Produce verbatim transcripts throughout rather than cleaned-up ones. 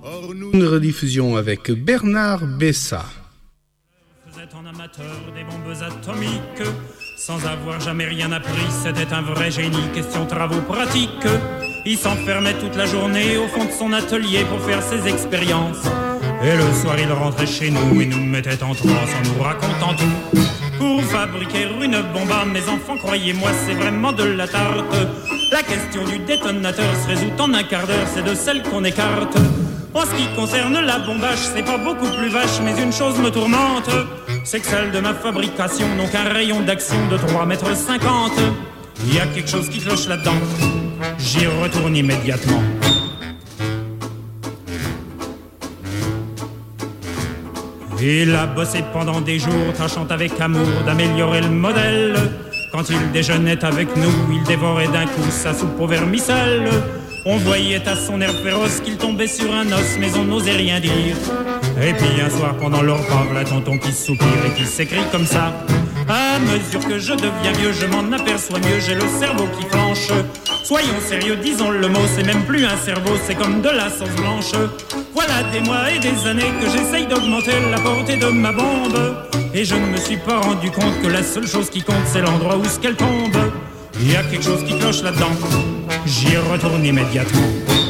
Une rediffusion avec Bernard Bessa. Vous êtes un amateur des bombes atomiques, sans avoir jamais rien appris, c'était un vrai génie. Question travaux pratiques, il s'enfermait toute la journée au fond de son atelier pour faire ses expériences. Et le soir il rentrait chez nous et nous mettait en transe en nous racontant tout. Pour fabriquer une bombe, mes enfants, croyez-moi, c'est vraiment de la tarte. La question du détonateur se résout en un quart d'heure, c'est de celle qu'on écarte. En ce qui concerne la bombage, c'est pas beaucoup plus vache, mais une chose me tourmente, c'est que celle de ma fabrication n'ont qu'un rayon d'action de trois mètres cinquante. Il y a quelque chose qui cloche là-dedans, j'y retourne immédiatement. Il a bossé pendant des jours, tâchant avec amour d'améliorer le modèle. Quand il déjeunait avec nous, il dévorait d'un coup sa soupe au vermicelle. On voyait à son air féroce qu'il tombait sur un os, mais on n'osait rien dire. Et puis un soir pendant leur repas, la tonton qui soupire et qui s'écrie comme ça: à mesure que je deviens vieux, je m'en aperçois mieux, j'ai le cerveau qui flanche. Soyons sérieux, disons le mot, c'est même plus un cerveau, c'est comme de la sauce blanche. Voilà des mois et des années que j'essaye d'augmenter la portée de ma bombe, et je ne me suis pas rendu compte que la seule chose qui compte, c'est l'endroit où ce qu'elle tombe. Il y a quelque chose qui cloche là-dedans, j'y retourne immédiatement.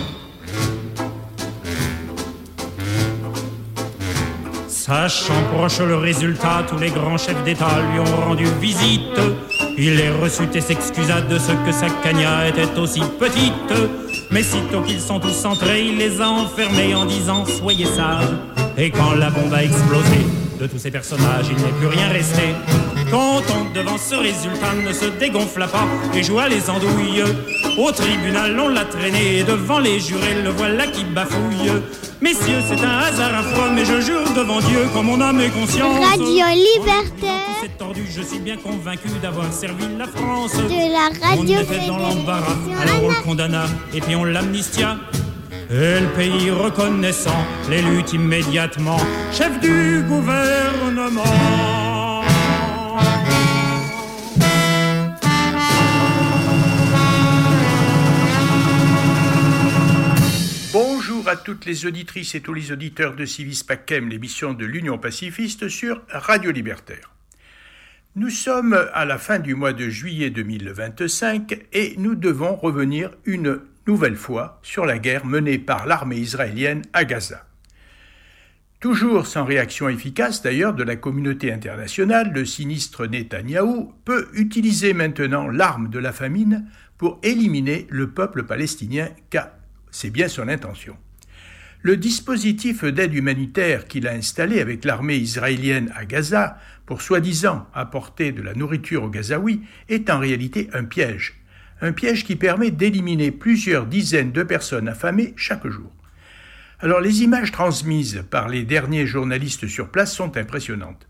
Sachant proche le résultat, tous les grands chefs d'État lui ont rendu visite. Il les reçut et s'excusa de ce que sa cagna était aussi petite. Mais sitôt qu'ils sont tous entrés, il les a enfermés en disant « Soyez sages ». Et quand la bombe a explosé, de tous ces personnages, il n'est plus rien resté. Content devant ce résultat, ne se dégonfla pas et joua les andouilles. Au tribunal, on l'a traîné et devant les jurés, le voilà qui bafouille. Messieurs, c'est un hasard affreux, mais je jure devant Dieu, comme mon âme et conscience. Radio Libertaire. C'est tordu, je suis bien convaincu d'avoir servi la France. De la radio On était dans l'embarras, alors on le condamna et puis on l'amnistia. Et le pays reconnaissant, l'élut immédiatement chef du gouvernement. Bonjour à toutes les auditrices et tous les auditeurs de Civis Pacem, l'émission de l'Union pacifiste sur Radio Libertaire. Nous sommes à la fin du mois de juillet deux mille vingt-cinq et nous devons revenir une nouvelle fois sur la guerre menée par l'armée israélienne à Gaza. Toujours sans réaction efficace d'ailleurs de la communauté internationale, le sinistre Netanyahou peut utiliser maintenant l'arme de la famine pour éliminer le peuple palestinien, car c'est bien son intention. Le dispositif d'aide humanitaire qu'il a installé avec l'armée israélienne à Gaza pour soi-disant apporter de la nourriture aux Gazaouis est en réalité un piège. Un piège qui permet d'éliminer plusieurs dizaines de personnes affamées chaque jour. Alors les images transmises par les derniers journalistes sur place sont impressionnantes.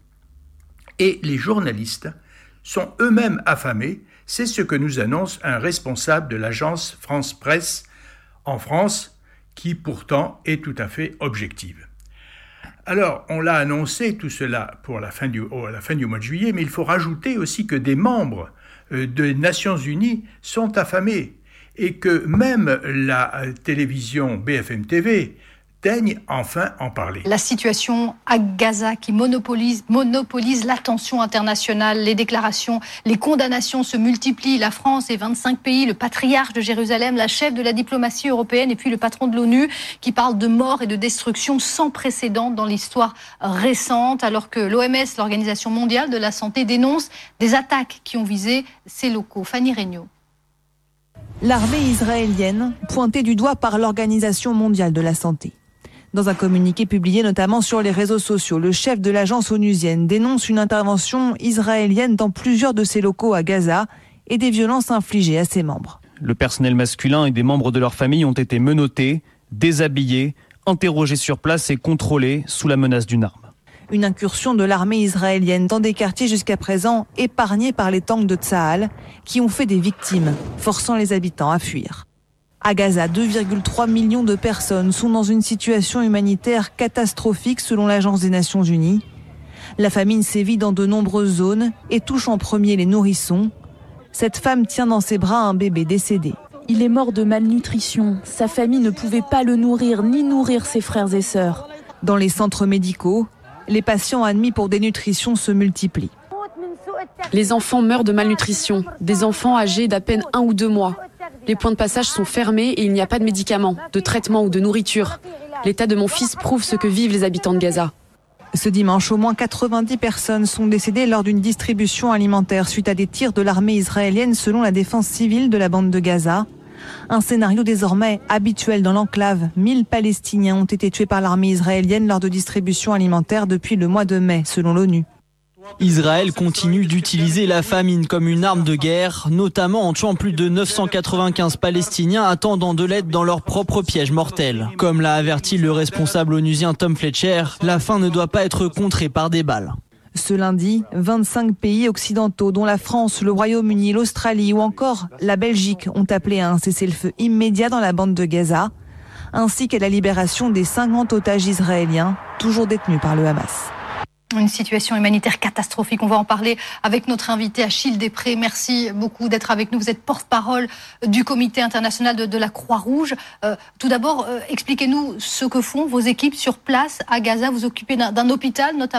Et les journalistes sont eux-mêmes affamés, c'est ce que nous annonce un responsable de l'agence France Presse en France, qui pourtant est tout à fait objective. Alors, on l'a annoncé tout cela pour la fin du, oh, à la fin du mois de juillet, mais il faut rajouter aussi que des membres euh, des Nations Unies sont affamés et que même la euh, télévision B F M T V daigne enfin en parler. La situation à Gaza qui monopolise, monopolise l'attention internationale, les déclarations, les condamnations se multiplient. La France et vingt-cinq pays, le patriarche de Jérusalem, la chef de la diplomatie européenne et puis le patron de l'ONU qui parle de mort et de destruction sans précédent dans l'histoire récente, alors que l'O M S, l'Organisation mondiale de la santé, dénonce des attaques qui ont visé ces locaux. Fanny Regnault. L'armée israélienne, pointée du doigt par l'Organisation mondiale de la santé. Dans un communiqué publié notamment sur les réseaux sociaux, le chef de l'agence onusienne dénonce une intervention israélienne dans plusieurs de ses locaux à Gaza et des violences infligées à ses membres. Le personnel masculin et des membres de leur famille ont été menottés, déshabillés, interrogés sur place et contrôlés sous la menace d'une arme. Une incursion de l'armée israélienne dans des quartiers jusqu'à présent épargnés par les tanks de Tsahal qui ont fait des victimes, forçant les habitants à fuir. À Gaza, deux virgule trois millions de personnes sont dans une situation humanitaire catastrophique selon l'Agence des Nations Unies. La famine sévit dans de nombreuses zones et touche en premier les nourrissons. Cette femme tient dans ses bras un bébé décédé. Il est mort de malnutrition. Sa famille ne pouvait pas le nourrir ni nourrir ses frères et sœurs. Dans les centres médicaux, les patients admis pour dénutrition se multiplient. Les enfants meurent de malnutrition, des enfants âgés d'à peine un ou deux mois. Les points de passage sont fermés et il n'y a pas de médicaments, de traitements ou de nourriture. L'état de mon fils prouve ce que vivent les habitants de Gaza. Ce dimanche, au moins quatre-vingt-dix personnes sont décédées lors d'une distribution alimentaire suite à des tirs de l'armée israélienne selon la défense civile de la bande de Gaza. Un scénario désormais habituel dans l'enclave. mille Palestiniens ont été tués par l'armée israélienne lors de distributions alimentaires depuis le mois de mai, selon l'ONU. Israël continue d'utiliser la famine comme une arme de guerre, notamment en tuant plus de neuf cent quatre-vingt-quinze Palestiniens attendant de l'aide dans leur propre piège mortel. Comme l'a averti le responsable onusien Tom Fletcher, la faim ne doit pas être contrée par des balles. Ce lundi, vingt-cinq pays occidentaux, dont la France, le Royaume-Uni, l'Australie ou encore la Belgique, ont appelé à un cessez-le-feu immédiat dans la bande de Gaza, ainsi qu'à la libération des cinquante otages israéliens, toujours détenus par le Hamas. Une situation humanitaire catastrophique. On va en parler avec notre invité Achille Després. Merci beaucoup d'être avec nous. Vous êtes porte-parole du Comité international de, de la Croix-Rouge. Euh, tout d'abord, euh, expliquez-nous ce que font vos équipes sur place à Gaza. Vous occupez d'un, d'un hôpital notamment ?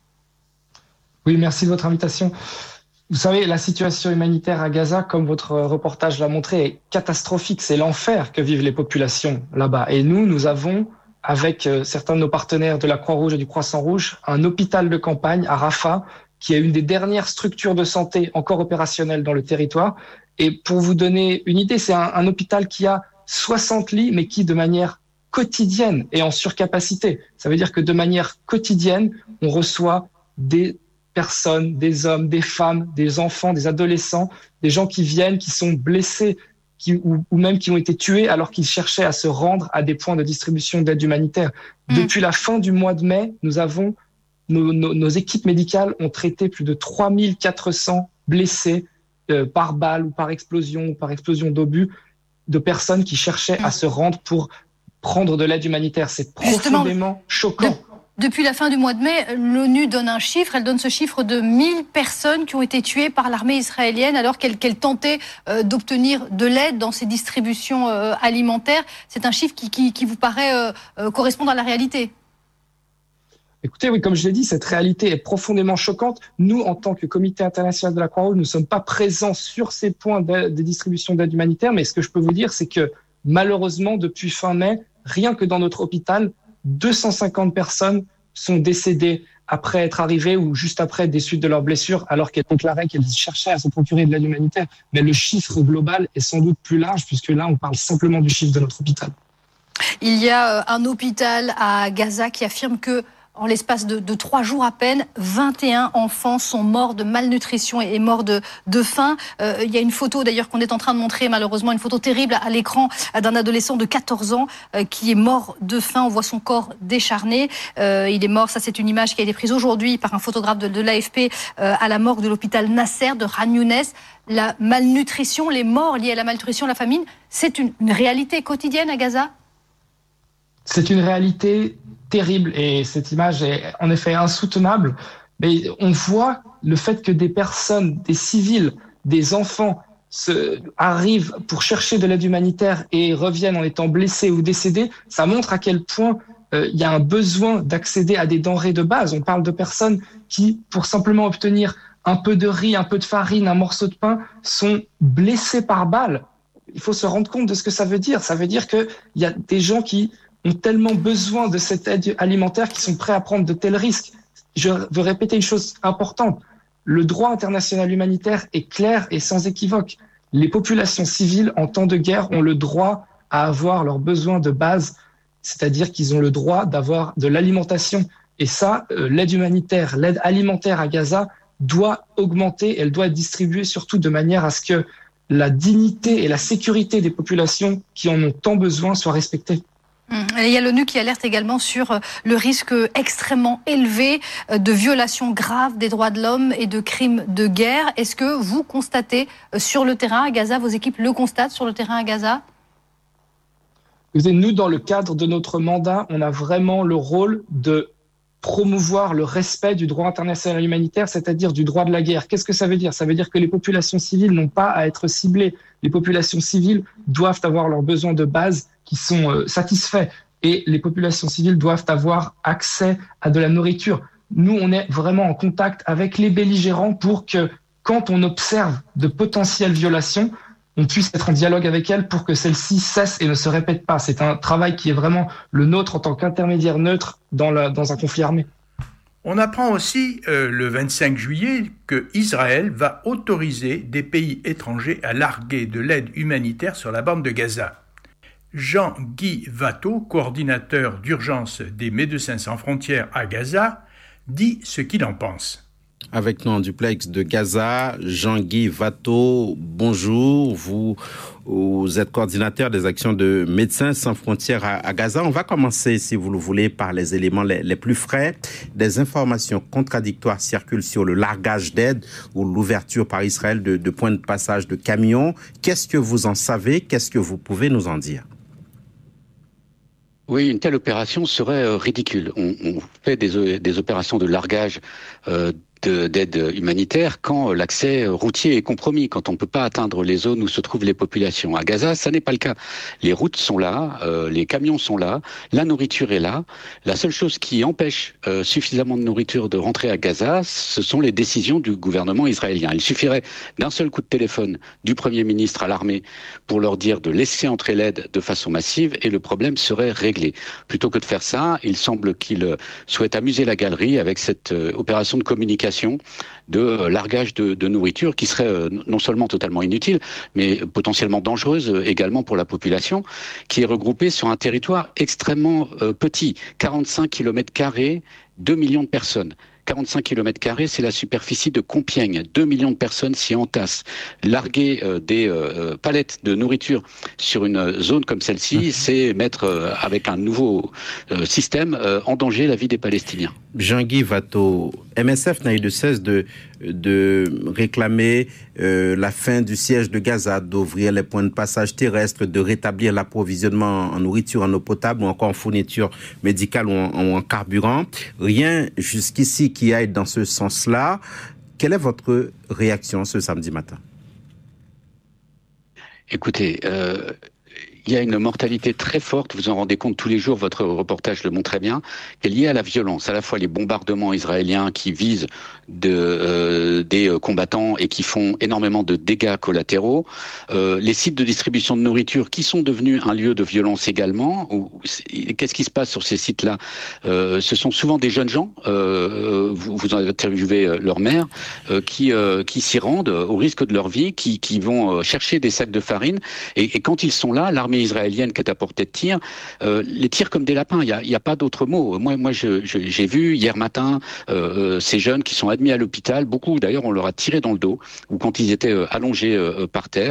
Oui, merci de votre invitation. Vous savez, la situation humanitaire à Gaza, comme votre reportage l'a montré, est catastrophique. C'est l'enfer que vivent les populations là-bas. Et nous, nous avons, avec certains de nos partenaires de la Croix-Rouge et du Croissant-Rouge, un hôpital de campagne à Rafah, qui est une des dernières structures de santé encore opérationnelles dans le territoire. Et pour vous donner une idée, c'est un, un hôpital qui a soixante lits, mais qui, de manière quotidienne, est en surcapacité. Ça veut dire que de manière quotidienne, on reçoit des personnes, des hommes, des femmes, des enfants, des adolescents, des gens qui viennent, qui sont blessés, Qui, ou, ou même qui ont été tués alors qu'ils cherchaient à se rendre à des points de distribution d'aide humanitaire. Mmh. Depuis la fin du mois de mai, nous avons, nos, nos, nos équipes médicales ont traité plus de trois mille quatre cents blessés euh, par balle ou par explosion ou par explosion d'obus, de personnes qui cherchaient mmh. à se rendre pour prendre de l'aide humanitaire. C'est profondément Justement, choquant. De... Depuis la fin du mois de mai, l'ONU donne un chiffre, elle donne ce chiffre de mille personnes qui ont été tuées par l'armée israélienne alors qu'elle, qu'elle tentait euh, d'obtenir de l'aide dans ces distributions euh, alimentaires. C'est un chiffre qui, qui, qui vous paraît euh, euh, correspondre à la réalité ? Écoutez, oui, comme je l'ai dit, cette réalité est profondément choquante. Nous, en tant que Comité international de la Croix-Rouge, nous ne sommes pas présents sur ces points de, de distribution d'aide humanitaire, mais ce que je peux vous dire, c'est que malheureusement, depuis fin mai, rien que dans notre hôpital, deux cent cinquante personnes sont décédées après être arrivées ou juste après des suites de leurs blessures, alors qu'elles déclaraient qu'elles cherchaient à se procurer de l'aide humanitaire. Mais le chiffre global est sans doute plus large, puisque là, on parle simplement du chiffre de notre hôpital. Il y a un hôpital à Gaza qui affirme que, en l'espace de, de trois jours à peine, vingt et un enfants sont morts de malnutrition et morts de, de faim. Euh, il y a une photo d'ailleurs qu'on est en train de montrer, malheureusement, une photo terrible à l'écran d'un adolescent de quatorze ans euh, qui est mort de faim. On voit son corps décharné. Euh, il est mort, ça c'est une image qui a été prise aujourd'hui par un photographe de, de l'A F P euh, à la morgue de l'hôpital Nasser de Khan Younes. La malnutrition, les morts liées à la malnutrition, la famine, c'est une, une réalité quotidienne à Gaza ? C'est une réalité terrible et cette image est en effet insoutenable. Mais on voit le fait que des personnes, des civils, des enfants se, arrivent pour chercher de l'aide humanitaire et reviennent en étant blessés ou décédés. Ça montre à quel point euh, il y a un besoin d'accéder à des denrées de base. On parle de personnes qui, pour simplement obtenir un peu de riz, un peu de farine, un morceau de pain, sont blessées par balle. Il faut se rendre compte de ce que ça veut dire. Ça veut dire qu'il y a des gens qui ont tellement besoin de cette aide alimentaire qu'ils sont prêts à prendre de tels risques. Je veux répéter une chose importante. Le droit international humanitaire est clair et sans équivoque. Les populations civiles en temps de guerre ont le droit à avoir leurs besoins de base, c'est-à-dire qu'ils ont le droit d'avoir de l'alimentation. Et ça, euh, l'aide humanitaire, l'aide alimentaire à Gaza doit augmenter, elle doit être distribuée surtout de manière à ce que la dignité et la sécurité des populations qui en ont tant besoin soient respectées. Il y a l'ONU qui alerte également sur le risque extrêmement élevé de violations graves des droits de l'homme et de crimes de guerre. Est-ce que vous constatez sur le terrain à Gaza, vos équipes le constatent sur le terrain à Gaza ? Nous, dans le cadre de notre mandat, on a vraiment le rôle de promouvoir le respect du droit international humanitaire, c'est-à-dire du droit de la guerre. Qu'est-ce que ça veut dire ? Ça veut dire que les populations civiles n'ont pas à être ciblées. Les populations civiles doivent avoir leurs besoins de base qui sont euh, satisfaits. Et les populations civiles doivent avoir accès à de la nourriture. Nous, on est vraiment en contact avec les belligérants pour que, quand on observe de potentielles violations, on puisse être en dialogue avec elles pour que celles-ci cessent et ne se répètent pas. C'est un travail qui est vraiment le nôtre en tant qu'intermédiaire neutre dans, la, dans un conflit armé. On apprend aussi euh, le vingt-cinq juillet que Israël va autoriser des pays étrangers à larguer de l'aide humanitaire sur la bande de Gaza. Jean-Guy Watteau, coordinateur d'urgence des Médecins sans frontières à Gaza, dit ce qu'il en pense. Avec nous en duplex de Gaza, Jean-Guy Watteau, bonjour. Vous, vous êtes coordinateur des actions de Médecins sans frontières à, à Gaza. On va commencer, si vous le voulez, par les éléments les, les plus frais. Des informations contradictoires circulent sur le largage d'aide ou l'ouverture par Israël de, de points de passage de camions. Qu'est-ce que vous en savez? Qu'est-ce que vous pouvez nous en dire? Oui, une telle opération serait euh, ridicule. On, on fait des, des opérations de largage euh, de, d'aide humanitaire quand l'accès routier est compromis, quand on ne peut pas atteindre les zones où se trouvent les populations. À Gaza, ça n'est pas le cas. Les routes sont là, euh, les camions sont là, la nourriture est là. La seule chose qui empêche euh, suffisamment de nourriture de rentrer à Gaza, ce sont les décisions du gouvernement israélien. Il suffirait d'un seul coup de téléphone du Premier ministre à l'armée pour leur dire de laisser entrer l'aide de façon massive et le problème serait réglé. Plutôt que de faire ça, il semble qu'il souhaite amuser la galerie avec cette euh, opération de communication de euh, largage de, de nourriture qui serait euh, non seulement totalement inutile, mais potentiellement dangereuse euh, également pour la population, qui est regroupée sur un territoire extrêmement euh, petit, quarante-cinq kilomètres carrés, deux millions de personnes. quarante-cinq kilomètres carrés, c'est la superficie de Compiègne. deux millions de personnes s'y entassent. Larguer euh, des euh, palettes de nourriture sur une zone comme celle-ci, c'est mettre, euh, avec un nouveau euh, système, euh, en danger la vie des Palestiniens. Jean-Guy Watteau, M S F n'a eu de cesse de, de réclamer euh, la fin du siège de Gaza, d'ouvrir les points de passage terrestres, de rétablir l'approvisionnement en nourriture, en eau potable ou encore en fourniture médicale ou en, ou en carburant. Rien jusqu'ici qui aille dans ce sens-là. Quelle est votre réaction ce samedi matin? Écoutez, euh, il y a une mortalité très forte, vous en rendez compte tous les jours, votre reportage le montre très bien, qui est liée à la violence, à la fois les bombardements israéliens qui visent de, euh, des combattants et qui font énormément de dégâts collatéraux, euh, les sites de distribution de nourriture qui sont devenus un lieu de violence également. Où, qu'est-ce qui se passe sur ces sites-là? euh, Ce sont souvent des jeunes gens, euh, vous, vous en interviewez leur mère, euh, qui, euh, qui s'y rendent au risque de leur vie, qui, qui vont chercher des sacs de farine, et, et quand ils sont là, l'armée israélienne qui est à portée de tir, euh, les tire comme des lapins, il n'y a, il y a pas d'autre mot. Moi, moi je, je, j'ai vu hier matin euh, ces jeunes qui sont admis à l'hôpital, beaucoup d'ailleurs on leur a tiré dans le dos, ou quand ils étaient euh, allongés euh, par terre.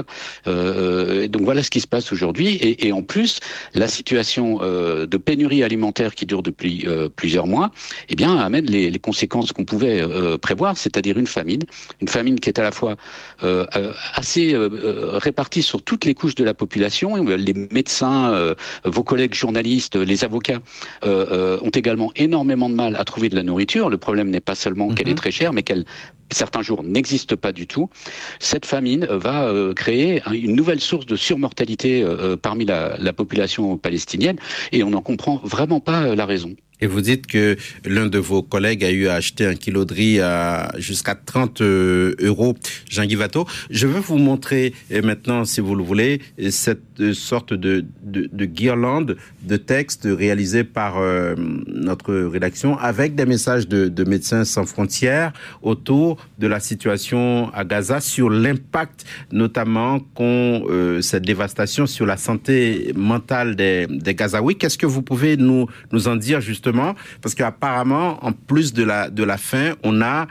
Euh, donc voilà ce qui se passe aujourd'hui, et, et en plus, la situation euh, de pénurie alimentaire qui dure depuis euh, plusieurs mois, eh bien, amène les, les conséquences qu'on pouvait euh, prévoir, c'est-à-dire une famine, une famine qui est à la fois euh, assez euh, répartie sur toutes les couches de la population. Les médecins, euh, vos collègues journalistes, les avocats euh, euh, ont également énormément de mal à trouver de la nourriture. Le problème n'est pas seulement mmh. qu'elle est très chère, mais qu'elle certains jours n'existe pas du tout. Cette famine va euh, créer une nouvelle source de surmortalité euh, parmi la, la population palestinienne, et on n'en comprend vraiment pas euh, la raison. Et vous dites que l'un de vos collègues a eu à acheter un kilo de riz à jusqu'à trente euros. Jean-Guy Watteau, je veux vous montrer maintenant, si vous le voulez, cette sorte de, de, de guirlande de textes réalisés par euh, notre rédaction avec des messages de, de Médecins sans frontières autour de la situation à Gaza, sur l'impact notamment qu'ont euh, cette dévastation sur la santé mentale des, des Gazaouis. Qu'est-ce que vous pouvez nous, nous en dire justement? Parce qu'apparemment, en plus de la, de la faim, on a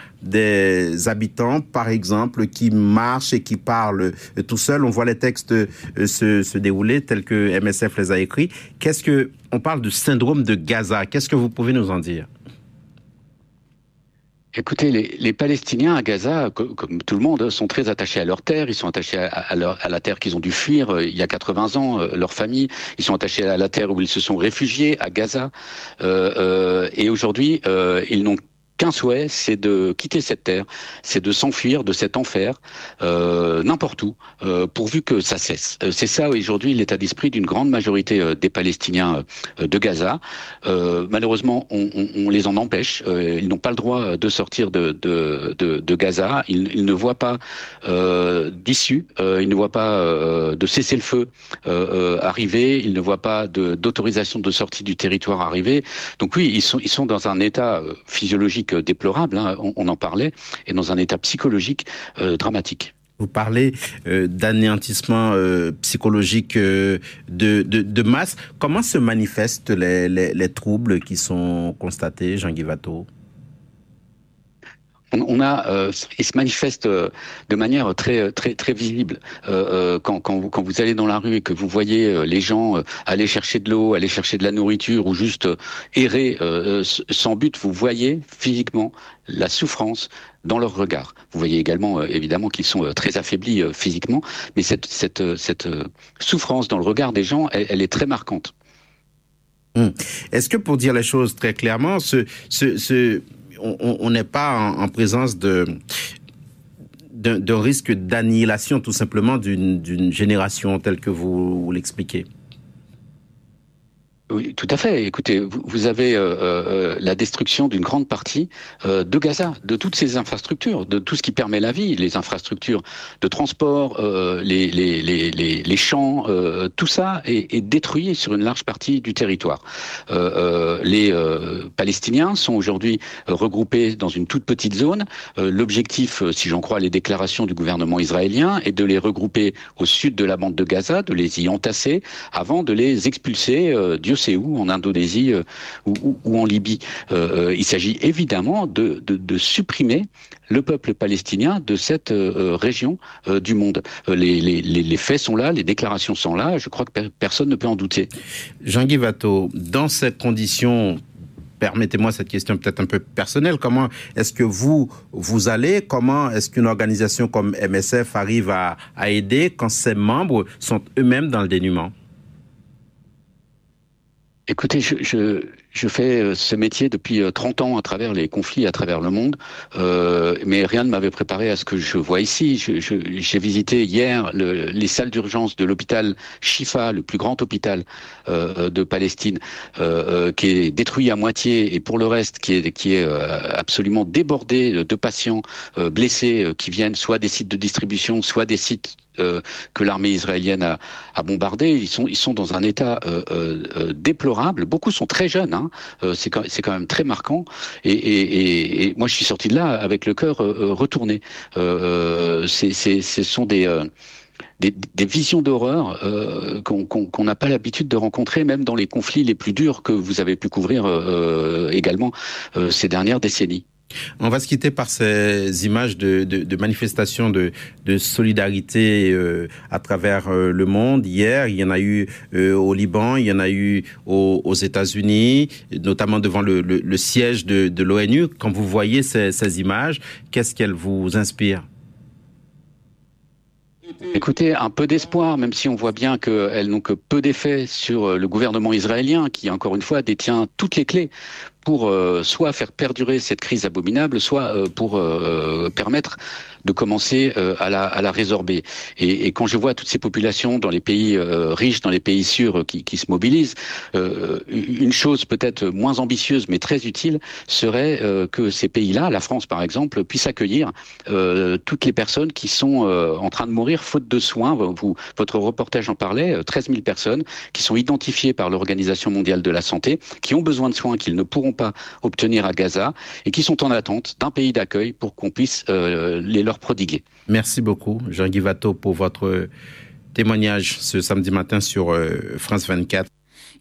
des habitants, par exemple, qui marchent et qui parlent tout seuls. On voit les textes se, se dérouler tels que M S F les a écrits. Qu'est-ce que, on parle du syndrome de Gaza. Qu'est-ce que vous pouvez nous en dire? Écoutez, les, les Palestiniens à Gaza, comme, comme tout le monde, sont très attachés à leur terre. Ils sont attachés à, à, leur, à la terre qu'ils ont dû fuir euh, il y a quatre-vingts ans, euh, leur famille. Ils sont attachés à la terre où ils se sont réfugiés, à Gaza. Euh, euh, et aujourd'hui, euh, ils n'ont qu'un souhait, c'est de quitter cette terre, c'est de s'enfuir de cet enfer, euh, n'importe où, euh, pourvu que ça cesse. Euh, c'est ça aujourd'hui l'état d'esprit d'une grande majorité euh, des Palestiniens euh, de Gaza. Euh, malheureusement, on, on, on les en empêche. Euh, ils n'ont pas le droit de sortir de, de, de, de Gaza. Ils, ils ne voient pas euh, d'issue. Euh, ils ne voient pas euh, de cessez-le-feu euh, euh, arriver. Ils ne voient pas de, d'autorisation de sortie du territoire arriver. Donc oui, ils sont, ils sont dans un état euh, physiologique déplorable, hein, on, on en parlait, et dans un état psychologique euh, dramatique. Vous parlez euh, d'anéantissement euh, psychologique euh, de, de, de masse. Comment se manifestent les, les, les troubles qui sont constatés, Jean Guivato ? On a, euh, il se manifeste euh, de manière très très très visible euh, quand, quand vous quand vous allez dans la rue et que vous voyez euh, les gens euh, aller chercher de l'eau, aller chercher de la nourriture ou juste euh, errer euh, sans but. Vous voyez physiquement la souffrance dans leur regard. Vous voyez également euh, évidemment qu'ils sont euh, très affaiblis euh, physiquement, mais cette cette euh, cette euh, souffrance dans le regard des gens, elle, elle est très marquante. Hum. Est-ce que pour dire les choses très clairement, ce ce, ce on n'est pas en, en présence de d'un, d'un risque d'annihilation tout simplement d'une, d'une génération telle que vous, vous l'expliquez? Oui, tout à fait. Écoutez, vous, vous avez euh, euh, la destruction d'une grande partie euh, de Gaza, de toutes ces infrastructures, de tout ce qui permet la vie, les infrastructures de transport, euh, les, les, les, les, les champs, euh, tout ça est, est détruit sur une large partie du territoire. Euh, euh, les euh, Palestiniens sont aujourd'hui regroupés dans une toute petite zone. Euh, l'objectif, si j'en crois les déclarations du gouvernement israélien, est de les regrouper au sud de la bande de Gaza, de les y entasser avant de les expulser euh, du c'est où, en Indonésie euh, ou, ou, ou en Libye. Euh, il s'agit évidemment de, de, de supprimer le peuple palestinien de cette euh, région euh, du monde. Euh, les, les, les faits sont là, les déclarations sont là, je crois que per- personne ne peut en douter. Jean Guivato, dans ces conditions, permettez-moi cette question peut-être un peu personnelle, comment est-ce que vous, vous allez, comment est-ce qu'une organisation comme M S F arrive à, à aider quand ses membres sont eux-mêmes dans le dénuement? Écoutez, je, je, je fais ce métier depuis trente ans à travers les conflits à travers le monde, euh, mais rien ne m'avait préparé à ce que je vois ici. Je, je, j'ai visité hier le, les salles d'urgence de l'hôpital Shifa, le plus grand hôpital euh, de Palestine, euh, qui est détruit à moitié et pour le reste qui est, qui est euh, absolument débordé de patients euh, blessés euh, qui viennent soit des sites de distribution, soit des sites Euh, que l'armée israélienne a, a bombardé. Ils sont, ils sont dans un état euh, euh, déplorable. Beaucoup sont très jeunes. Hein. Euh, c'est, quand, c'est quand même très marquant. Et, et, et, et moi, je suis sorti de là avec le cœur euh, retourné. Euh, c'est, c'est, ce sont des... Euh, Des, des visions d'horreur euh, qu'on, qu'on, qu'on n'a pas l'habitude de rencontrer, même dans les conflits les plus durs que vous avez pu couvrir euh, également euh, ces dernières décennies. On va se quitter par ces images de, de, de manifestations de, de solidarité euh, à travers euh, le monde. Hier, il y en a eu euh, au Liban, il y en a eu aux, aux États-Unis, notamment devant le, le, le siège de, de l'ONU. Quand vous voyez ces, ces images, qu'est-ce qu'elles vous inspirent ? Écoutez, un peu d'espoir, même si on voit bien qu'elles n'ont que peu d'effet sur le gouvernement israélien, qui, encore une fois, détient toutes les clés pour euh, soit faire perdurer cette crise abominable, soit euh, pour euh, permettre de commencer euh, à, la, à la résorber. Et, et quand je vois toutes ces populations dans les pays euh, riches, dans les pays sûrs qui, qui se mobilisent, euh, une chose peut-être moins ambitieuse mais très utile serait euh, que ces pays-là, la France par exemple, puissent accueillir euh, toutes les personnes qui sont euh, en train de mourir faute de soins. Vous, votre reportage en parlait, treize mille personnes qui sont identifiées par l'Organisation mondiale de la santé, qui ont besoin de soins qu'ils ne pourront pas obtenir à Gaza et qui sont en attente d'un pays d'accueil pour qu'on puisse euh, les leur prodiguer. Merci beaucoup, Jean Guivato, pour votre témoignage ce samedi matin sur euh, France vingt-quatre.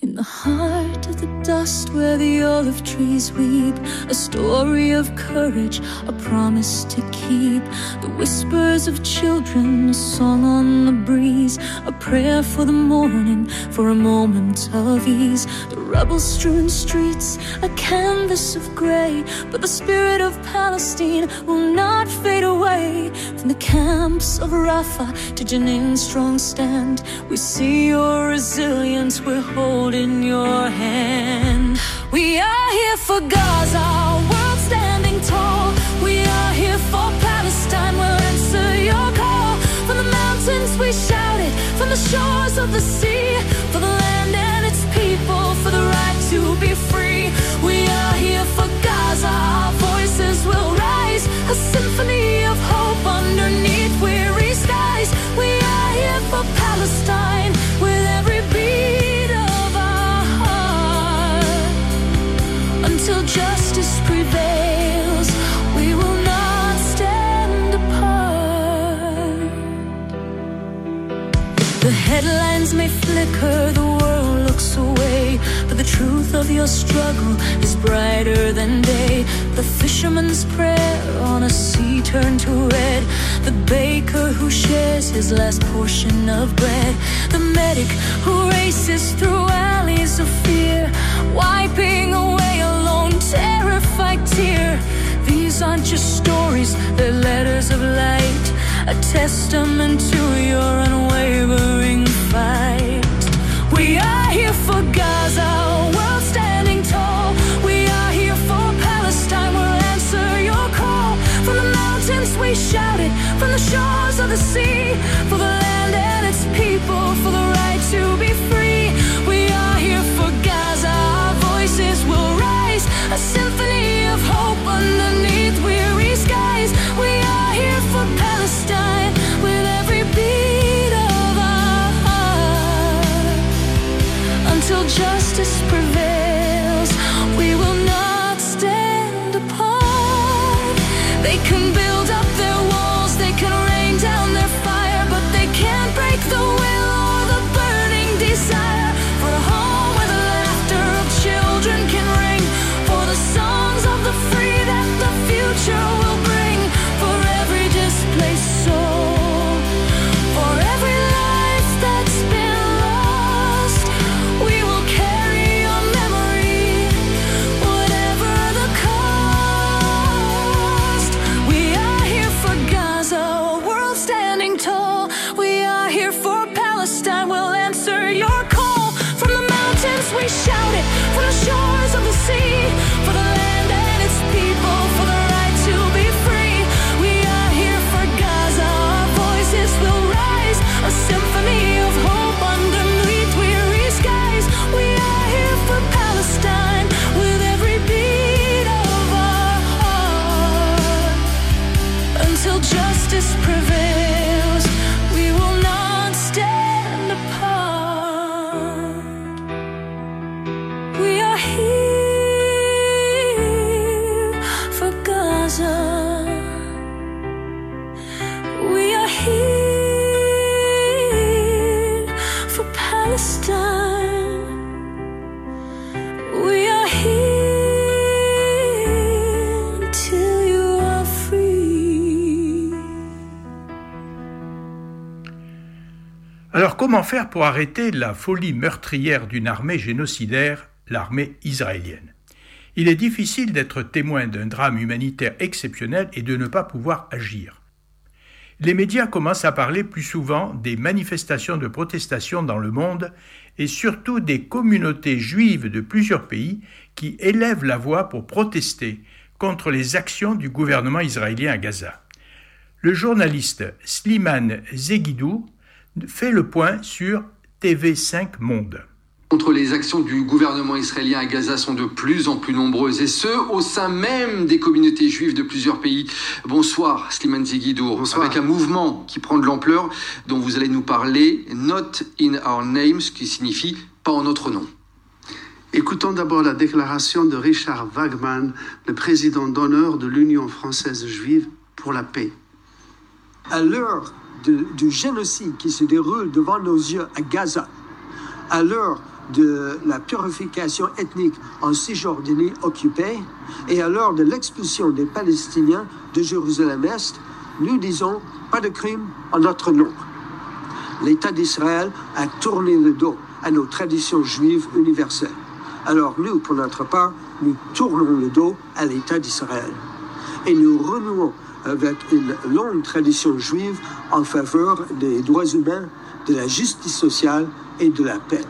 In the heart of the dust where the olive trees weep, a story of courage, a promise to keep. The whispers of children, a song on the breeze, a prayer for the morning, for a moment of ease. The rubble-strewn streets, a canvas of grey, but the spirit of Palestine will not fade away. From the camps of Rafah to Jenin's strong stand, we see your resilience, we're holding your hand. We are here for Gaza, our world standing tall. We are here for Palestine, we'll answer your call. From the mountains we shout it, from the shores of the sea, for the land and its people, for the right to be free. We are here for Gaza, our voices will rise, a symphony of hope underneath weary skies. We are here for Palestine, with every beat of our heart. Until justice prevails, we will not stand apart. The headlines may flicker, the world looks away, but the truth of your struggle is brighter than day. The fisherman's prayer on a sea turned to red, the baker who shares his last portion of bread, the medic who races through alleys of fear, wiping away a lone terrified tear. These aren't just stories, they're letters of light, a testament to your unwavering fight. We are here for Gaza, a world standing tall. We are here for Palestine, we'll answer your call. From the mountains we shout it, from the shores of the sea, for the land and its people, for the right to be free. We are here for Gaza, our voices will rise, a symphony of hope underneath weary skies. We are here for Palestine, with every beat of our heart. Until justice prevails, we will not stand apart. They can build up their walls, they can rain down their fire, but they can't break the will or the burning desire for a home where the laughter of children can ring, for the songs of the free that the future will bring, for every displaced soul, for every life that's been lost. We will carry your memory, whatever the cost. We are here for Gaza, a world standing tall. We are here for Palestine, we'll answer your call. From the mountains we shout it, from the shores of the sea, for the land and its people, for the right to be free. We are here for Gaza, our voices will rise, a symphony of hope underneath weary skies. We are here for Palestine, with every beat of our heart. Until justice prevails, we will not stand apart. We are here for Gaza. We are here for Palestine. We are here till you are free. Alors comment faire pour arrêter la folie meurtrière d'une armée génocidaire, l'armée israélienne? Il est difficile d'être témoin d'un drame humanitaire exceptionnel et de ne pas pouvoir agir. Les médias commencent à parler plus souvent des manifestations de protestation dans le monde et surtout des communautés juives de plusieurs pays qui élèvent la voix pour protester contre les actions du gouvernement israélien à Gaza. Le journaliste Slimane Zeguidou fait le point sur T V cinq Monde. Contre les actions du gouvernement israélien à Gaza sont de plus en plus nombreuses, et ce, au sein même des communautés juives de plusieurs pays. Bonsoir, Slimane Zeguidou. Bonsoir. Avec un mouvement qui prend de l'ampleur, dont vous allez nous parler, Not in Our Names, qui signifie « pas en notre nom ». Écoutons d'abord la déclaration de Richard Wagman, le président d'honneur de l'Union française juive pour la paix. À l'heure de, du génocide qui se déroule devant nos yeux à Gaza, à l'heure de la purification ethnique en Cisjordanie occupée et alors de l'expulsion des Palestiniens de Jérusalem-Est, nous disons pas de crime en notre nom. L'État d'Israël a tourné le dos à nos traditions juives universelles. Alors nous, pour notre part, nous tournons le dos à l'État d'Israël. Et nous renouons avec une longue tradition juive en faveur des droits humains, de la justice sociale et de la paix.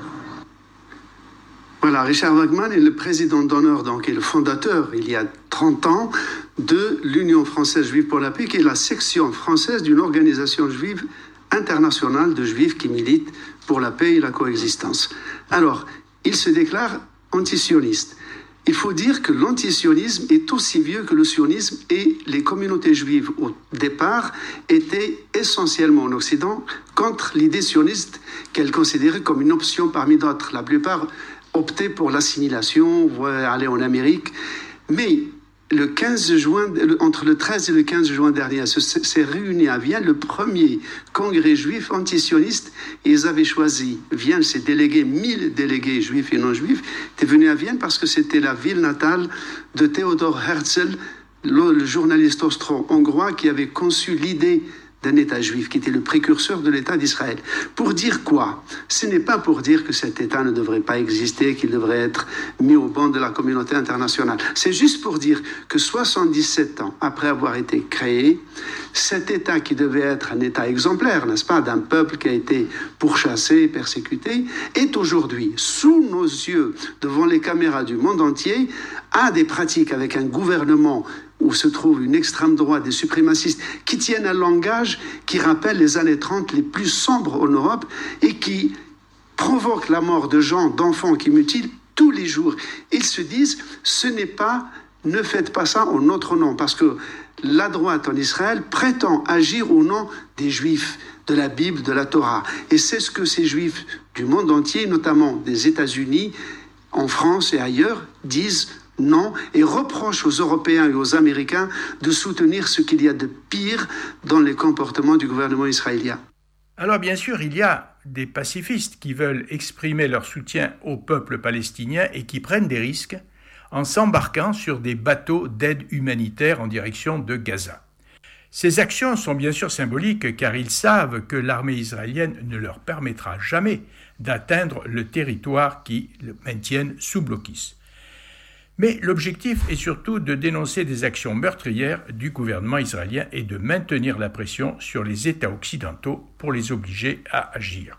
Voilà, Richard Wagman est le président d'honneur, donc, et le fondateur, il y a trente ans, de l'Union française juive pour la paix, qui est la section française d'une organisation juive internationale de juifs qui militent pour la paix et la coexistence. Alors, il se déclare antisioniste. Il faut dire que l'antisionisme est aussi vieux que le sionisme et les communautés juives, au départ, étaient essentiellement en Occident contre l'idée sioniste qu'elles considéraient comme une option parmi d'autres. La plupart optaient pour l'assimilation, voire aller en Amérique. Mais le quinze juin, entre le treize et le quinze juin dernier, s'est réuni à Vienne le premier congrès juif antisioniste. Et ils avaient choisi Vienne, ces délégués, mille délégués juifs et non juifs, étaient venus à Vienne parce que c'était la ville natale de Theodor Herzl, le, le journaliste austro-hongrois qui avait conçu l'idée d'un État juif, qui était le précurseur de l'État d'Israël. Pour dire quoi? Ce n'est pas pour dire que cet État ne devrait pas exister, qu'il devrait être mis au banc de la communauté internationale. C'est juste pour dire que soixante-dix-sept ans après avoir été créé, cet État qui devait être un État exemplaire, n'est-ce pas, d'un peuple qui a été pourchassé, persécuté, est aujourd'hui, sous nos yeux, devant les caméras du monde entier, a des pratiques avec un gouvernement où se trouve une extrême droite des suprémacistes qui tiennent un langage qui rappelle les années trente les plus sombres en Europe et qui provoquent la mort de gens, d'enfants qui mutilent tous les jours. Ils se disent, ce n'est pas, ne faites pas ça en notre nom, parce que la droite en Israël prétend agir au nom des Juifs, de la Bible, de la Torah. Et c'est ce que ces Juifs du monde entier, notamment des États-Unis, en France et ailleurs, disent non, et reproche aux Européens et aux Américains de soutenir ce qu'il y a de pire dans les comportements du gouvernement israélien. Alors bien sûr, il y a des pacifistes qui veulent exprimer leur soutien au peuple palestinien et qui prennent des risques en s'embarquant sur des bateaux d'aide humanitaire en direction de Gaza. Ces actions sont bien sûr symboliques car ils savent que l'armée israélienne ne leur permettra jamais d'atteindre le territoire qui le maintiennent sous blocus. Mais l'objectif est surtout de dénoncer des actions meurtrières du gouvernement israélien et de maintenir la pression sur les États occidentaux pour les obliger à agir.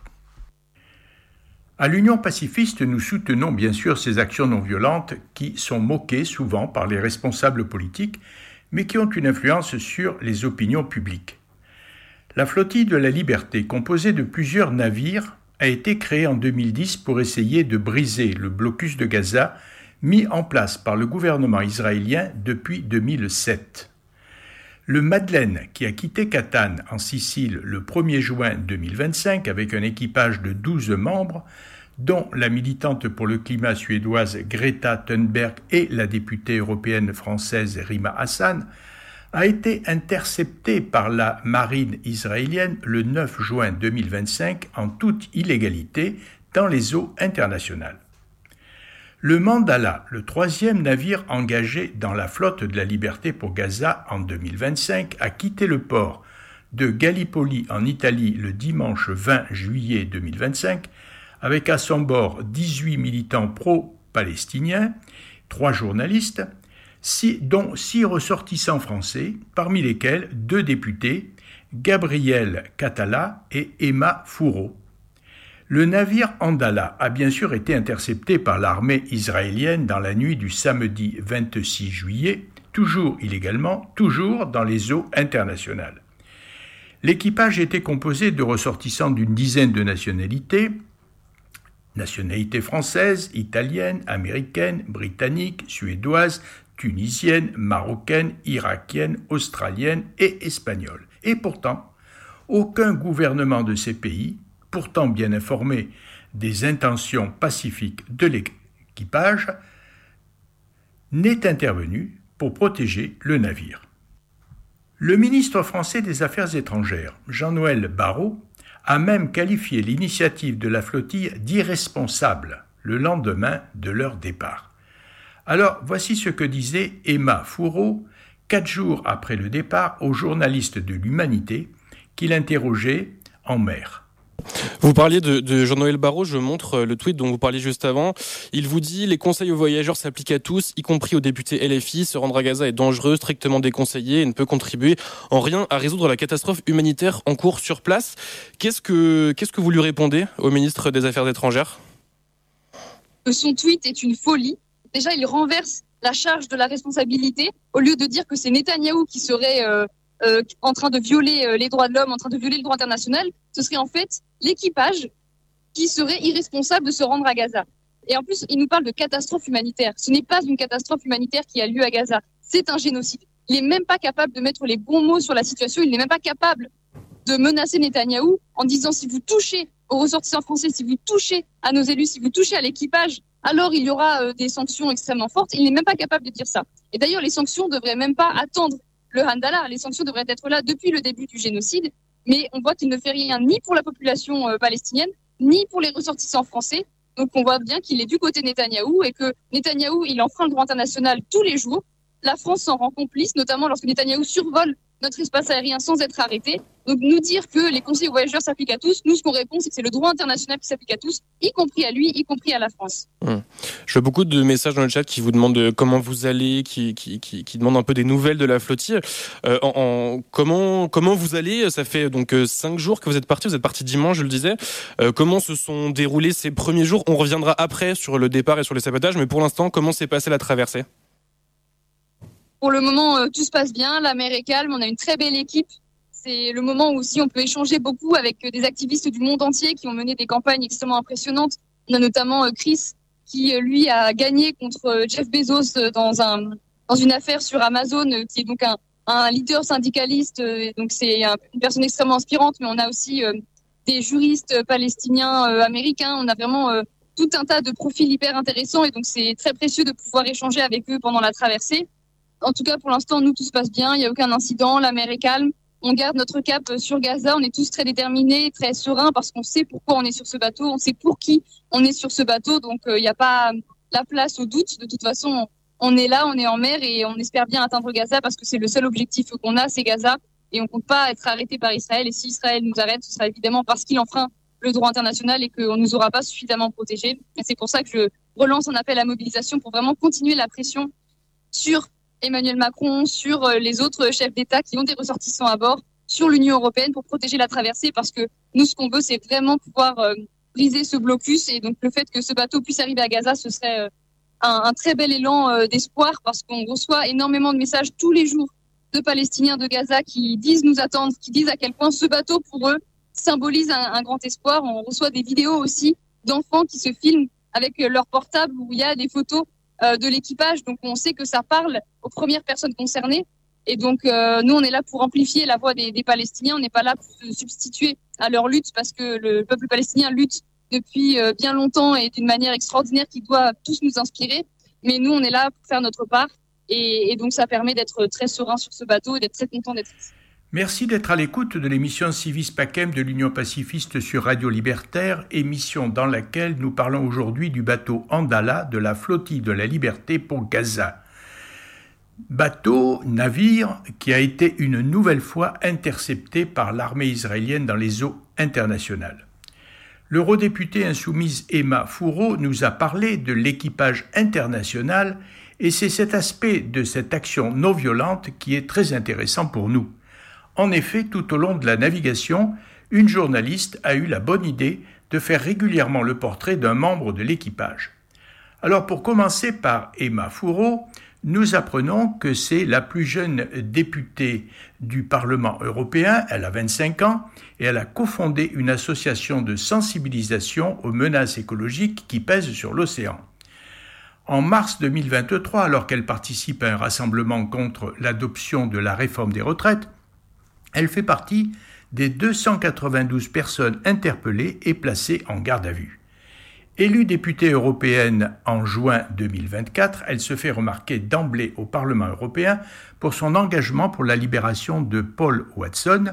À l'Union pacifiste, nous soutenons bien sûr ces actions non violentes qui sont moquées souvent par les responsables politiques, mais qui ont une influence sur les opinions publiques. La flottille de la liberté, composée de plusieurs navires, a été créée en deux mille dix pour essayer de briser le blocus de Gaza mis en place par le gouvernement israélien depuis deux mille sept. Le Madeleine, qui a quitté Catane en Sicile le premier juin deux mille vingt-cinq avec un équipage de douze membres, dont la militante pour le climat suédoise Greta Thunberg et la députée européenne française Rima Hassan, a été intercepté par la marine israélienne le neuf juin deux mille vingt-cinq en toute illégalité dans les eaux internationales. Le Mandala, le troisième navire engagé dans la flotte de la liberté pour Gaza en deux mille vingt-cinq, a quitté le port de Gallipoli en Italie le dimanche vingt juillet deux mille vingt-cinq avec à son bord dix-huit militants pro-palestiniens, trois journalistes, six, dont six ressortissants français, parmi lesquels deux députés, Gabriel Catala et Emma Fourreau. Le navire Andala a bien sûr été intercepté par l'armée israélienne dans la nuit du samedi vingt-six juillet, toujours illégalement, toujours dans les eaux internationales. L'équipage était composé de ressortissants d'une dizaine de nationalités, nationalités françaises, italiennes, américaines, britanniques, suédoises, tunisiennes, marocaines, irakiennes, australiennes et espagnoles. Et pourtant, aucun gouvernement de ces pays, pourtant bien informé des intentions pacifiques de l'équipage, n'est intervenu pour protéger le navire. Le ministre français des Affaires étrangères, Jean-Noël Barrot, a même qualifié l'initiative de la flottille d'irresponsable le lendemain de leur départ. Alors, voici ce que disait Emma Fourreau, quatre jours après le départ, aux journalistes de l'Humanité qui l'interrogeaient en mer. Vous parliez de, de Jean-Noël Barrot, je montre le tweet dont vous parliez juste avant. Il vous dit « Les conseils aux voyageurs s'appliquent à tous, y compris aux députés L F I. Se rendre à Gaza est dangereux, strictement déconseillé et ne peut contribuer en rien à résoudre la catastrophe humanitaire en cours sur place. » Qu'est-ce que, qu'est-ce que vous lui répondez au ministre des Affaires étrangères ? Son tweet est une folie. Déjà, il renverse la charge de la responsabilité. Au lieu de dire que c'est Netanyahou qui serait euh, euh, en train de violer euh, les droits de l'homme, en train de violer le droit international, ce serait en fait l'équipage qui serait irresponsable de se rendre à Gaza. Et en plus, il nous parle de catastrophe humanitaire. Ce n'est pas une catastrophe humanitaire qui a lieu à Gaza. C'est un génocide. Il n'est même pas capable de mettre les bons mots sur la situation. Il n'est même pas capable de menacer Netanyahou en disant si vous touchez aux ressortissants français, si vous touchez à nos élus, si vous touchez à l'équipage, alors il y aura euh, des sanctions extrêmement fortes. Il n'est même pas capable de dire ça. Et d'ailleurs, les sanctions ne devraient même pas attendre le Handala. Les sanctions devraient être là depuis le début du génocide. Mais on voit qu'il ne fait rien ni pour la population euh, palestinienne, ni pour les ressortissants français. Donc on voit bien qu'il est du côté Netanyahou et que Netanyahou, il enfreint le droit international tous les jours. La France s'en rend complice, notamment lorsque Netanyahou survole notre espace aérien sans être arrêté. Donc nous dire que les conseils aux voyageurs s'appliquent à tous, nous ce qu'on répond c'est que c'est le droit international qui s'applique à tous, y compris à lui, y compris à la France. Hum. Je vois beaucoup de messages dans le chat qui vous demandent comment vous allez, qui, qui, qui, qui demandent un peu des nouvelles de la flottille. Euh, en, en, comment, comment vous allez ? Ça fait donc cinq jours que vous êtes partis, vous êtes partis dimanche, je le disais. Euh, comment se sont déroulés ces premiers jours ? On reviendra après sur le départ et sur les sabotages, mais pour l'instant, comment s'est passée la traversée ? Pour le moment, euh, tout se passe bien, la mer est calme, on a une très belle équipe. C'est le moment où aussi on peut échanger beaucoup avec des activistes du monde entier qui ont mené des campagnes extrêmement impressionnantes. On a notamment euh, Chris qui, euh, lui, a gagné contre euh, Jeff Bezos euh, dans, un, dans une affaire sur Amazon, euh, qui est donc un, un leader syndicaliste. Euh, donc c'est un, une personne extrêmement inspirante, mais on a aussi euh, des juristes palestiniens, euh, américains. On a vraiment euh, tout un tas de profils hyper intéressants et donc c'est très précieux de pouvoir échanger avec eux pendant la traversée. En tout cas, pour l'instant, nous, tout se passe bien. Il n'y a aucun incident. La mer est calme. On garde notre cap sur Gaza. On est tous très déterminés, très sereins parce qu'on sait pourquoi on est sur ce bateau. On sait pour qui on est sur ce bateau. Donc, il euh, n'y a pas la place au doute. De toute façon, on est là, on est en mer et on espère bien atteindre Gaza parce que c'est le seul objectif qu'on a, c'est Gaza. Et on ne compte pas être arrêté par Israël. Et si Israël nous arrête, ce sera évidemment parce qu'il enfreint le droit international et qu'on ne nous aura pas suffisamment protégés. Et c'est pour ça que je relance un appel à mobilisation pour vraiment continuer la pression sur Emmanuel Macron, sur les autres chefs d'État qui ont des ressortissants à bord, sur l'Union européenne pour protéger la traversée parce que nous, ce qu'on veut, c'est vraiment pouvoir euh, briser ce blocus et donc le fait que ce bateau puisse arriver à Gaza, ce serait euh, un, un très bel élan euh, d'espoir parce qu'on reçoit énormément de messages tous les jours de Palestiniens de Gaza qui disent nous attendre, qui disent à quel point ce bateau, pour eux, symbolise un, un grand espoir. On reçoit des vidéos aussi d'enfants qui se filment avec leur portable où il y a des photos euh, de l'équipage. Donc on sait que ça parle aux premières personnes concernées. Et donc euh, nous, on est là pour amplifier la voix des, des Palestiniens. On n'est pas là pour se substituer à leur lutte parce que le peuple palestinien lutte depuis euh, bien longtemps et d'une manière extraordinaire qui doit tous nous inspirer. Mais nous, on est là pour faire notre part. Et, et donc ça permet d'être très serein sur ce bateau et d'être très content d'être ici. Merci d'être à l'écoute de l'émission Civis Pacem de l'Union pacifiste sur Radio Libertaire, émission dans laquelle nous parlons aujourd'hui du bateau Handala de la flottille de la Liberté pour Gaza. Bateau, navire, qui a été une nouvelle fois intercepté par l'armée israélienne dans les eaux internationales. L'eurodéputée insoumise Emma Fourreau nous a parlé de l'équipage international et c'est cet aspect de cette action non violente qui est très intéressant pour nous. En effet, tout au long de la navigation, une journaliste a eu la bonne idée de faire régulièrement le portrait d'un membre de l'équipage. Alors pour commencer par Emma Fourreau, nous apprenons que c'est la plus jeune députée du Parlement européen, elle a vingt-cinq ans, et elle a cofondé une association de sensibilisation aux menaces écologiques qui pèsent sur l'océan. En mars deux mille vingt-trois, alors qu'elle participe à un rassemblement contre l'adoption de la réforme des retraites, elle fait partie des deux cent quatre-vingt-douze personnes interpellées et placées en garde à vue. Élue députée européenne en juin deux mille vingt-quatre, elle se fait remarquer d'emblée au Parlement européen pour son engagement pour la libération de Paul Watson,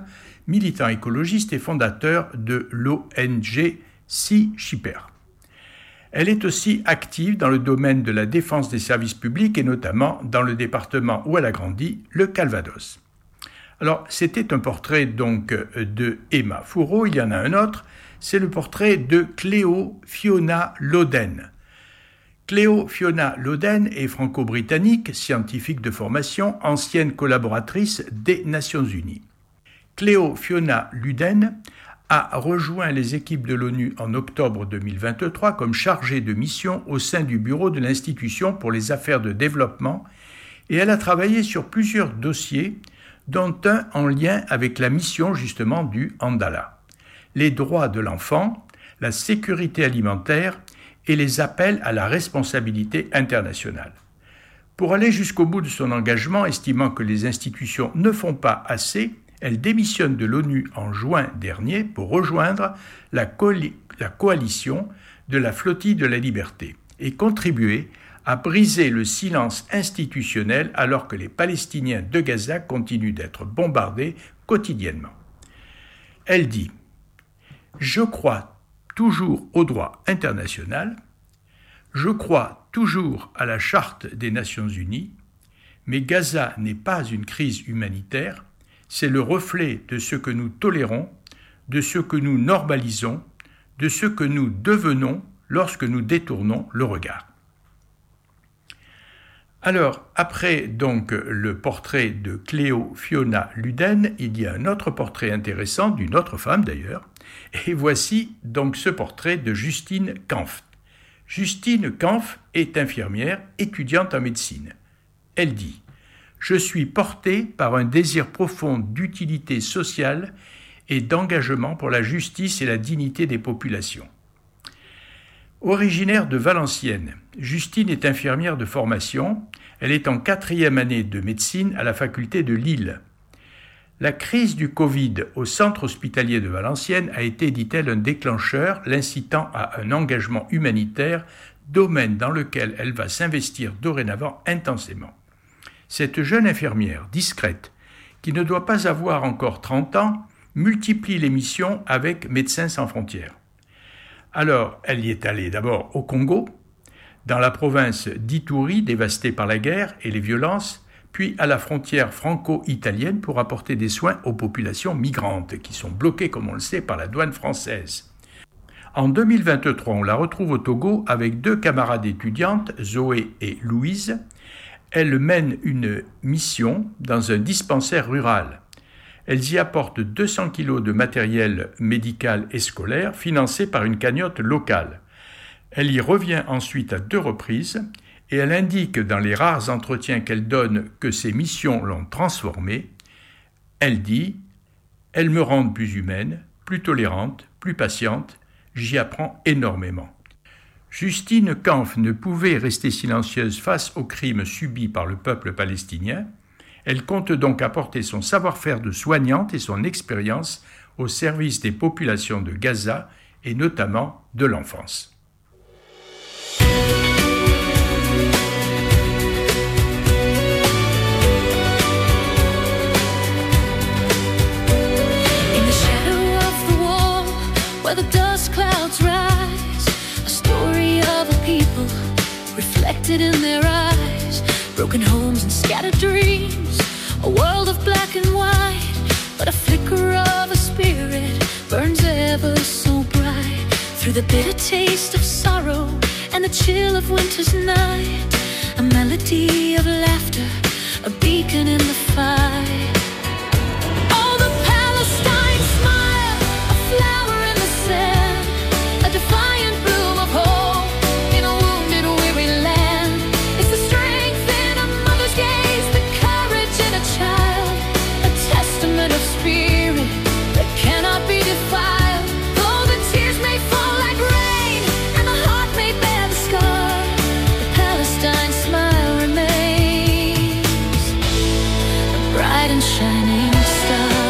militant écologiste et fondateur de l'O N G Sea Shepherd. Elle est aussi active dans le domaine de la défense des services publics et notamment dans le département où elle a grandi, le Calvados. Alors, c'était un portrait donc de Emma Fourreau. Il y en a un autre, c'est le portrait de Cléo Fiona Loden. Cléo Fiona Loden est franco-britannique, scientifique de formation, ancienne collaboratrice des Nations Unies. Cléo Fiona Loden a rejoint les équipes de l'ONU en octobre deux mille vingt-trois comme chargée de mission au sein du bureau de l'Institution pour les affaires de développement et elle a travaillé sur plusieurs dossiers, dont un en lien avec la mission justement du Andala, les droits de l'enfant, la sécurité alimentaire et les appels à la responsabilité internationale. Pour aller jusqu'au bout de son engagement, estimant que les institutions ne font pas assez, elle démissionne de l'ONU en juin dernier pour rejoindre la, coali- la coalition de la Flottille de la Liberté et contribuer à briser le silence institutionnel alors que les Palestiniens de Gaza continuent d'être bombardés quotidiennement. Elle dit « Je crois toujours au droit international, je crois toujours à la Charte des Nations Unies, mais Gaza n'est pas une crise humanitaire, c'est le reflet de ce que nous tolérons, de ce que nous normalisons, de ce que nous devenons lorsque nous détournons le regard. » Alors, après donc le portrait de Cléo Fiona Loden, il y a un autre portrait intéressant d'une autre femme d'ailleurs, et voici donc ce portrait de Justine Kampf. Justine Kampf est infirmière, étudiante en médecine. Elle dit « Je suis portée par un désir profond d'utilité sociale et d'engagement pour la justice et la dignité des populations. » Originaire de Valenciennes, Justine est infirmière de formation. Elle est en quatrième année de médecine à la faculté de Lille. La crise du Covid au centre hospitalier de Valenciennes a été, dit-elle, un déclencheur l'incitant à un engagement humanitaire, domaine dans lequel elle va s'investir dorénavant intensément. Cette jeune infirmière, discrète, qui ne doit pas avoir encore trente ans, multiplie les missions avec Médecins sans frontières. Alors, elle y est allée d'abord au Congo, dans la province d'Ituri, dévastée par la guerre et les violences, puis à la frontière franco-italienne pour apporter des soins aux populations migrantes, qui sont bloquées, comme on le sait, par la douane française. En deux mille vingt-trois, on la retrouve au Togo avec deux camarades étudiantes, Zoé et Louise. Elles mènent une mission dans un dispensaire rural. Elles y apportent deux cents kilos de matériel médical et scolaire financé par une cagnotte locale. Elle y revient ensuite à deux reprises et elle indique dans les rares entretiens qu'elle donne que ses missions l'ont transformée. Elle dit « Elles me rendent plus humaine, plus tolérante, plus patiente, j'y apprends énormément. » Justine Kampf ne pouvait rester silencieuse face aux crimes subis par le peuple palestinien. Elle compte donc apporter son savoir-faire de soignante et son expérience au service des populations de Gaza et notamment de l'enfance. In the shadow of the wall, where the dust clouds rise, a story of a people reflected in their eyes, broken homes and scattered dreams, a world of black and white, but a flicker of a spirit burns ever so bright. Through the bitter taste of sorrow and the chill of winter's night, a melody of laughter, a beacon in the fight. Oh, the Palestine smile, a flower in the sand, a defiant bloom of hope in a wounded, weary land. It's the strength in a mother's gaze, the courage in a child, a testament of spirit that cannot be defiled. Though the tears may fall like rain and the heart may bear the scar, the Palestine smile remains a bright and shining star.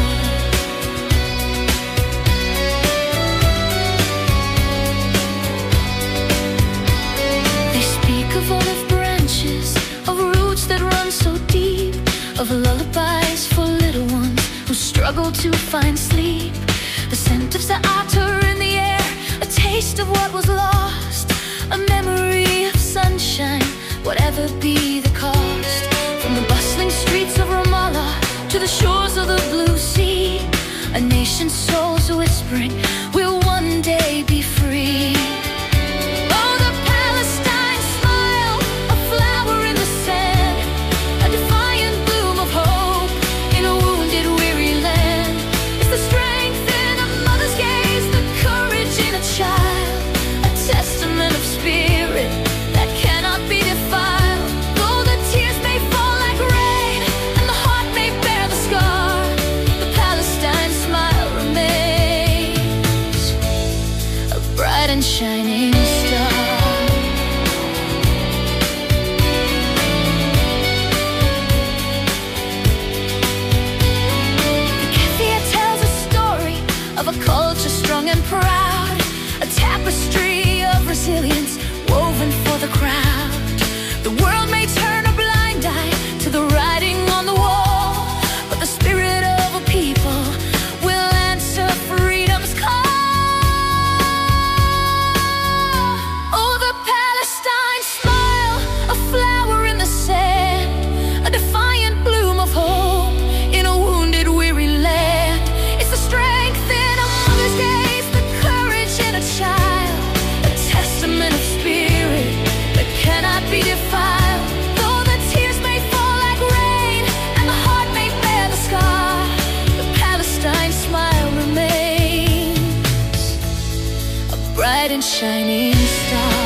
They speak of olive branches, of roots that run so deep, of lullabies for little ones who struggle struggle to find sleep. The scent of Sa'atar in the air, a taste of what was lost, a memory of sunshine, whatever be the cost. From the bustling streets of Ramallah to the shores of the blue sea, a nation's souls whispering, we'll one day be free. Oh, the Palestine smile, a flower in the sand, a defiant bloom of hope in a wounded, weary land. It's the strength in a mother's gaze, the courage in a child, a testament of spirit that cannot be defiled. Though the tears may fall like rain and the heart may bear the scar, the Palestine smile remains a bright and shining star. The Kefir tells a story of a culture strong and proud, a tapestry of resilience woven for the crowd. The world may turn a blind eye to the writing on the wall, but the spirit of a people will answer freedom's call. Oh, the Palestine smile, a flower in the sand, a defiant bloom of hope in a wounded, weary land. It's the strength in a mother's gaze, the courage in a child, a testament of spirit that cannot be defiled. Though the tears may fall like rain and the heart may bear the scar, the Palestine smile remains a bright and shining star.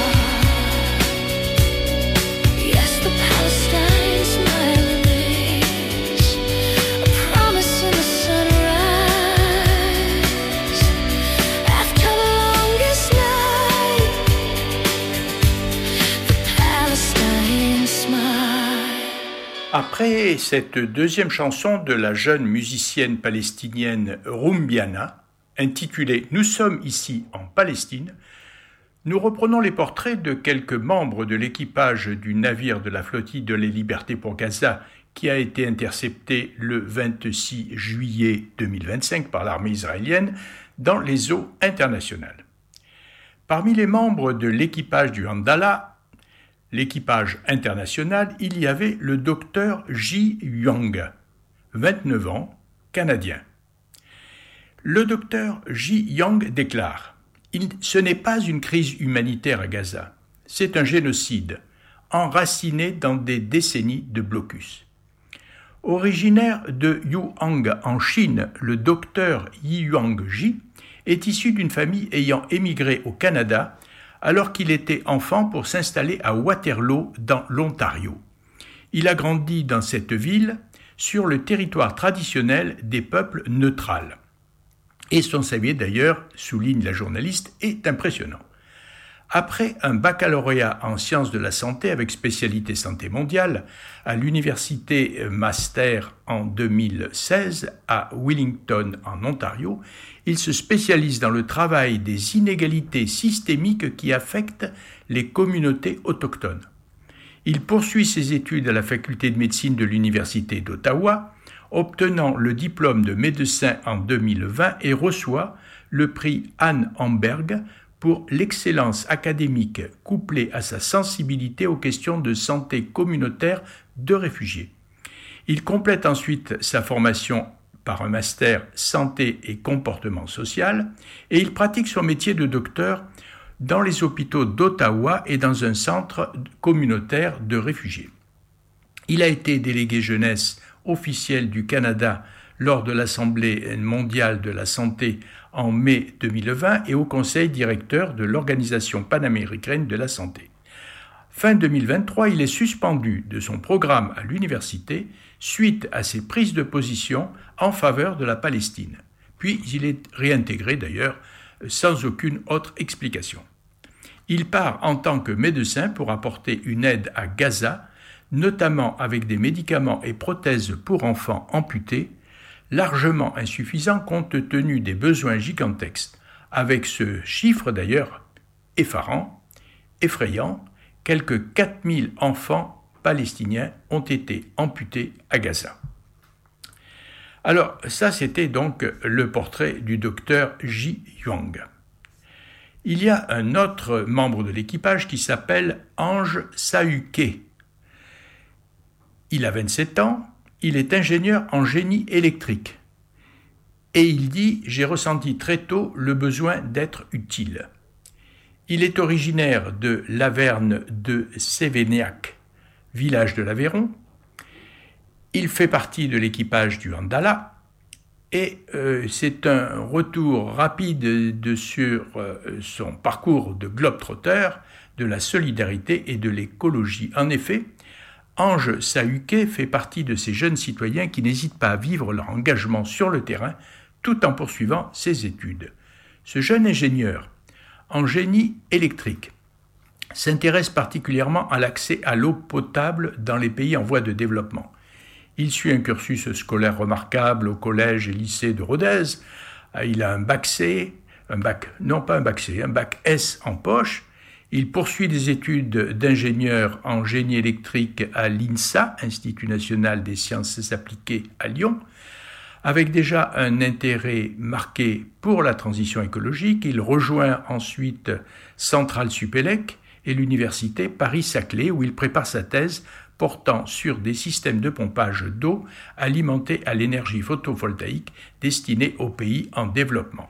Yes, the Palestine smile remains a promise in the sunrise after the longest night. The Palestine smile. Après cette deuxième chanson de la jeune musicienne palestinienne Rumbiana, intitulée « Nous sommes ici en Palestine », nous reprenons les portraits de quelques membres de l'équipage du navire de la flottille de la Liberté pour Gaza qui a été intercepté le vingt-six juillet deux mille vingt-cinq par l'armée israélienne dans les eaux internationales. Parmi les membres de l'équipage du Handala, l'équipage international, il y avait le docteur Ji Young, vingt-neuf ans, canadien. Le docteur Ji Young déclare Il, « Ce n'est pas une crise humanitaire à Gaza, c'est un génocide, enraciné dans des décennies de blocus. » Originaire de Yuhang en Chine, le docteur Yuang Ji est issu d'une famille ayant émigré au Canada alors qu'il était enfant pour s'installer à Waterloo dans l'Ontario. Il a grandi dans cette ville sur le territoire traditionnel des peuples neutrales. Et son C V d'ailleurs, souligne la journaliste, est impressionnant. Après un baccalauréat en sciences de la santé avec spécialité santé mondiale à l'université Master en deux mille seize à Wellington en Ontario, il se spécialise dans le travail des inégalités systémiques qui affectent les communautés autochtones. Il poursuit ses études à la faculté de médecine de l'université d'Ottawa, obtenant le diplôme de médecin en deux mille vingt et reçoit le prix Anne Hamberg pour l'excellence académique couplée à sa sensibilité aux questions de santé communautaire de réfugiés. Il complète ensuite sa formation par un master santé et comportement social et il pratique son métier de docteur dans les hôpitaux d'Ottawa et dans un centre communautaire de réfugiés. Il a été délégué jeunesse officiel du Canada lors de l'Assemblée mondiale de la santé en mai deux mille vingt et au conseil directeur de l'Organisation panaméricaine de la santé. Fin deux mille vingt-trois, il est suspendu de son programme à l'université suite à ses prises de position en faveur de la Palestine. Puis il est réintégré d'ailleurs sans aucune autre explication. Il part en tant que médecin pour apporter une aide à Gaza, notamment avec des médicaments et prothèses pour enfants amputés, largement insuffisants compte tenu des besoins gigantesques, avec ce chiffre d'ailleurs effarant, effrayant, quelques quatre mille enfants palestiniens ont été amputés à Gaza. Alors, ça, c'était donc le portrait du docteur Ji Yuang. Il y a un autre membre de l'équipage qui s'appelle Ange Sahuké. Il a vingt-sept ans, il est ingénieur en génie électrique. Et il dit « J'ai ressenti très tôt le besoin d'être utile ». Il est originaire de Laverne de Sévénéac, village de l'Aveyron. Il fait partie de l'équipage du Andala et euh, c'est un retour rapide de, sur euh, son parcours de globe-trotter, de la solidarité et de l'écologie. En effet, Ange Sahuké fait partie de ces jeunes citoyens qui n'hésitent pas à vivre leur engagement sur le terrain tout en poursuivant ses études. Ce jeune ingénieur en génie électrique s'intéresse particulièrement à l'accès à l'eau potable dans les pays en voie de développement. Il suit un cursus scolaire remarquable au collège et lycée de Rodez. Il a un bac C, un bac, non pas un bac C, un bac S en poche. Il poursuit des études d'ingénieur en génie électrique à l'INSA, Institut national des sciences appliquées à Lyon. Avec déjà un intérêt marqué pour la transition écologique, il rejoint ensuite Centrale Supélec et l'université Paris-Saclay où il prépare sa thèse portant sur des systèmes de pompage d'eau alimentés à l'énergie photovoltaïque destinés aux pays en développement.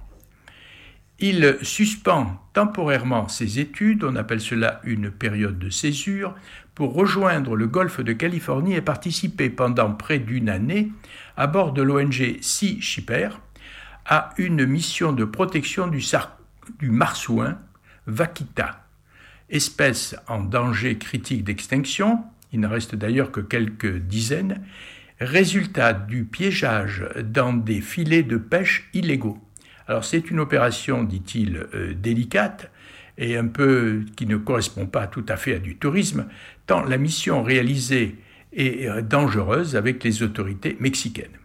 Il suspend temporairement ses études, on appelle cela une période de césure, pour rejoindre le golfe de Californie et participer pendant près d'une année à bord de l'O N G Sea Shipper à une mission de protection du, sar- du marsouin vaquita, espèce en danger critique d'extinction. Il n'en reste d'ailleurs que quelques dizaines, résultat du piégeage dans des filets de pêche illégaux. Alors c'est une opération, dit-il, euh, délicate et un peu qui ne correspond pas tout à fait à du tourisme, tant la mission réalisée est euh, dangereuse avec les autorités mexicaines.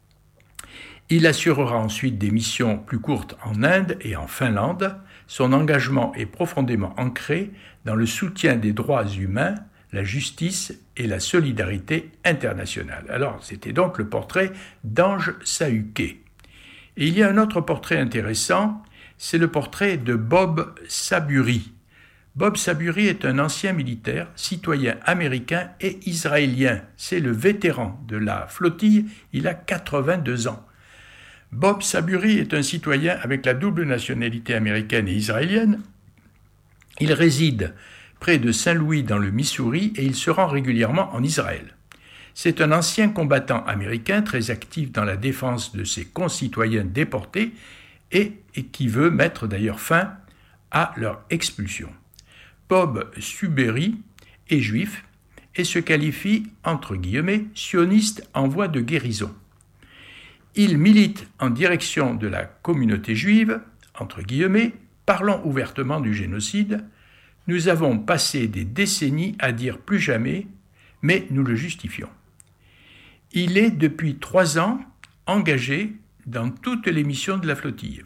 Il assurera ensuite des missions plus courtes en Inde et en Finlande. Son engagement est profondément ancré dans le soutien des droits humains, la justice et la solidarité internationale. Alors, c'était donc le portrait d'Ange Sahuké. Et il y a un autre portrait intéressant, c'est le portrait de Bob Saburi. Bob Saburi est un ancien militaire, citoyen américain et israélien. C'est le vétéran de la flottille, il a quatre-vingt-deux ans. Bob Saburi est un citoyen avec la double nationalité américaine et israélienne. Il réside près de Saint-Louis dans le Missouri et il se rend régulièrement en Israël. C'est un ancien combattant américain très actif dans la défense de ses concitoyens déportés et, et qui veut mettre d'ailleurs fin à leur expulsion. Bob Suberi est juif et se qualifie, entre guillemets, sioniste en voie de guérison. Il milite en direction de la communauté juive, entre guillemets, parlons ouvertement du génocide. Nous avons passé des décennies à dire plus jamais, mais nous le justifions. Il est depuis trois ans engagé dans toutes les missions de la flottille.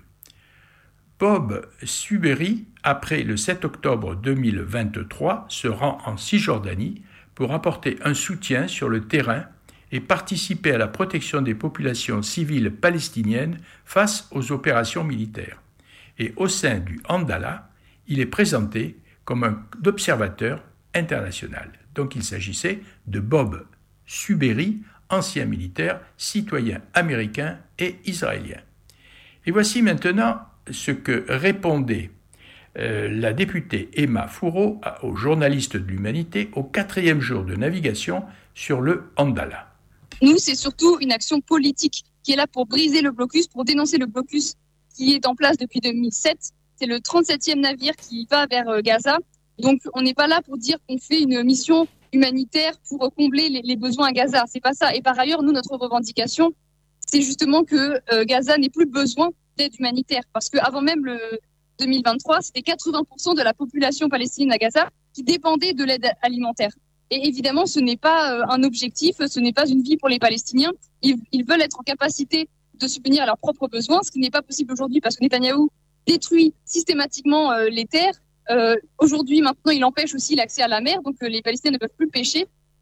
Bob Suberi, après le sept octobre deux mille vingt-trois, se rend en Cisjordanie pour apporter un soutien sur le terrain et participer à la protection des populations civiles palestiniennes face aux opérations militaires. Et au sein du Andala, il est présenté comme un observateur international. Donc il s'agissait de Bob Suberi, ancien militaire, citoyen américain et israélien. Et voici maintenant ce que répondait euh, la députée Emma Fourreau aux journalistes de l'Humanité au quatrième jour de navigation sur le Andala. Nous, c'est surtout une action politique qui est là pour briser le blocus, pour dénoncer le blocus qui est en place depuis deux mille sept. C'est le trente-septième navire qui va vers Gaza. Donc, on n'est pas là pour dire qu'on fait une mission humanitaire pour combler les, les besoins à Gaza. C'est pas ça. Et par ailleurs, nous, notre revendication, c'est justement que euh, Gaza n'ait plus besoin d'aide humanitaire. Parce qu'avant même le deux mille vingt-trois, c'était quatre-vingts pour cent de la population palestinienne à Gaza qui dépendait de l'aide alimentaire. Et évidemment, ce n'est pas euh, un objectif, ce n'est pas une vie pour les Palestiniens. Ils, ils veulent être en capacité de subvenir à leurs propres besoins, ce qui n'est pas possible aujourd'hui parce que Netanyahou détruit systématiquement euh, les terres. Euh, aujourd'hui, maintenant, il empêche aussi l'accès à la mer, donc euh, les Palestiniens ne peuvent plus pêcher.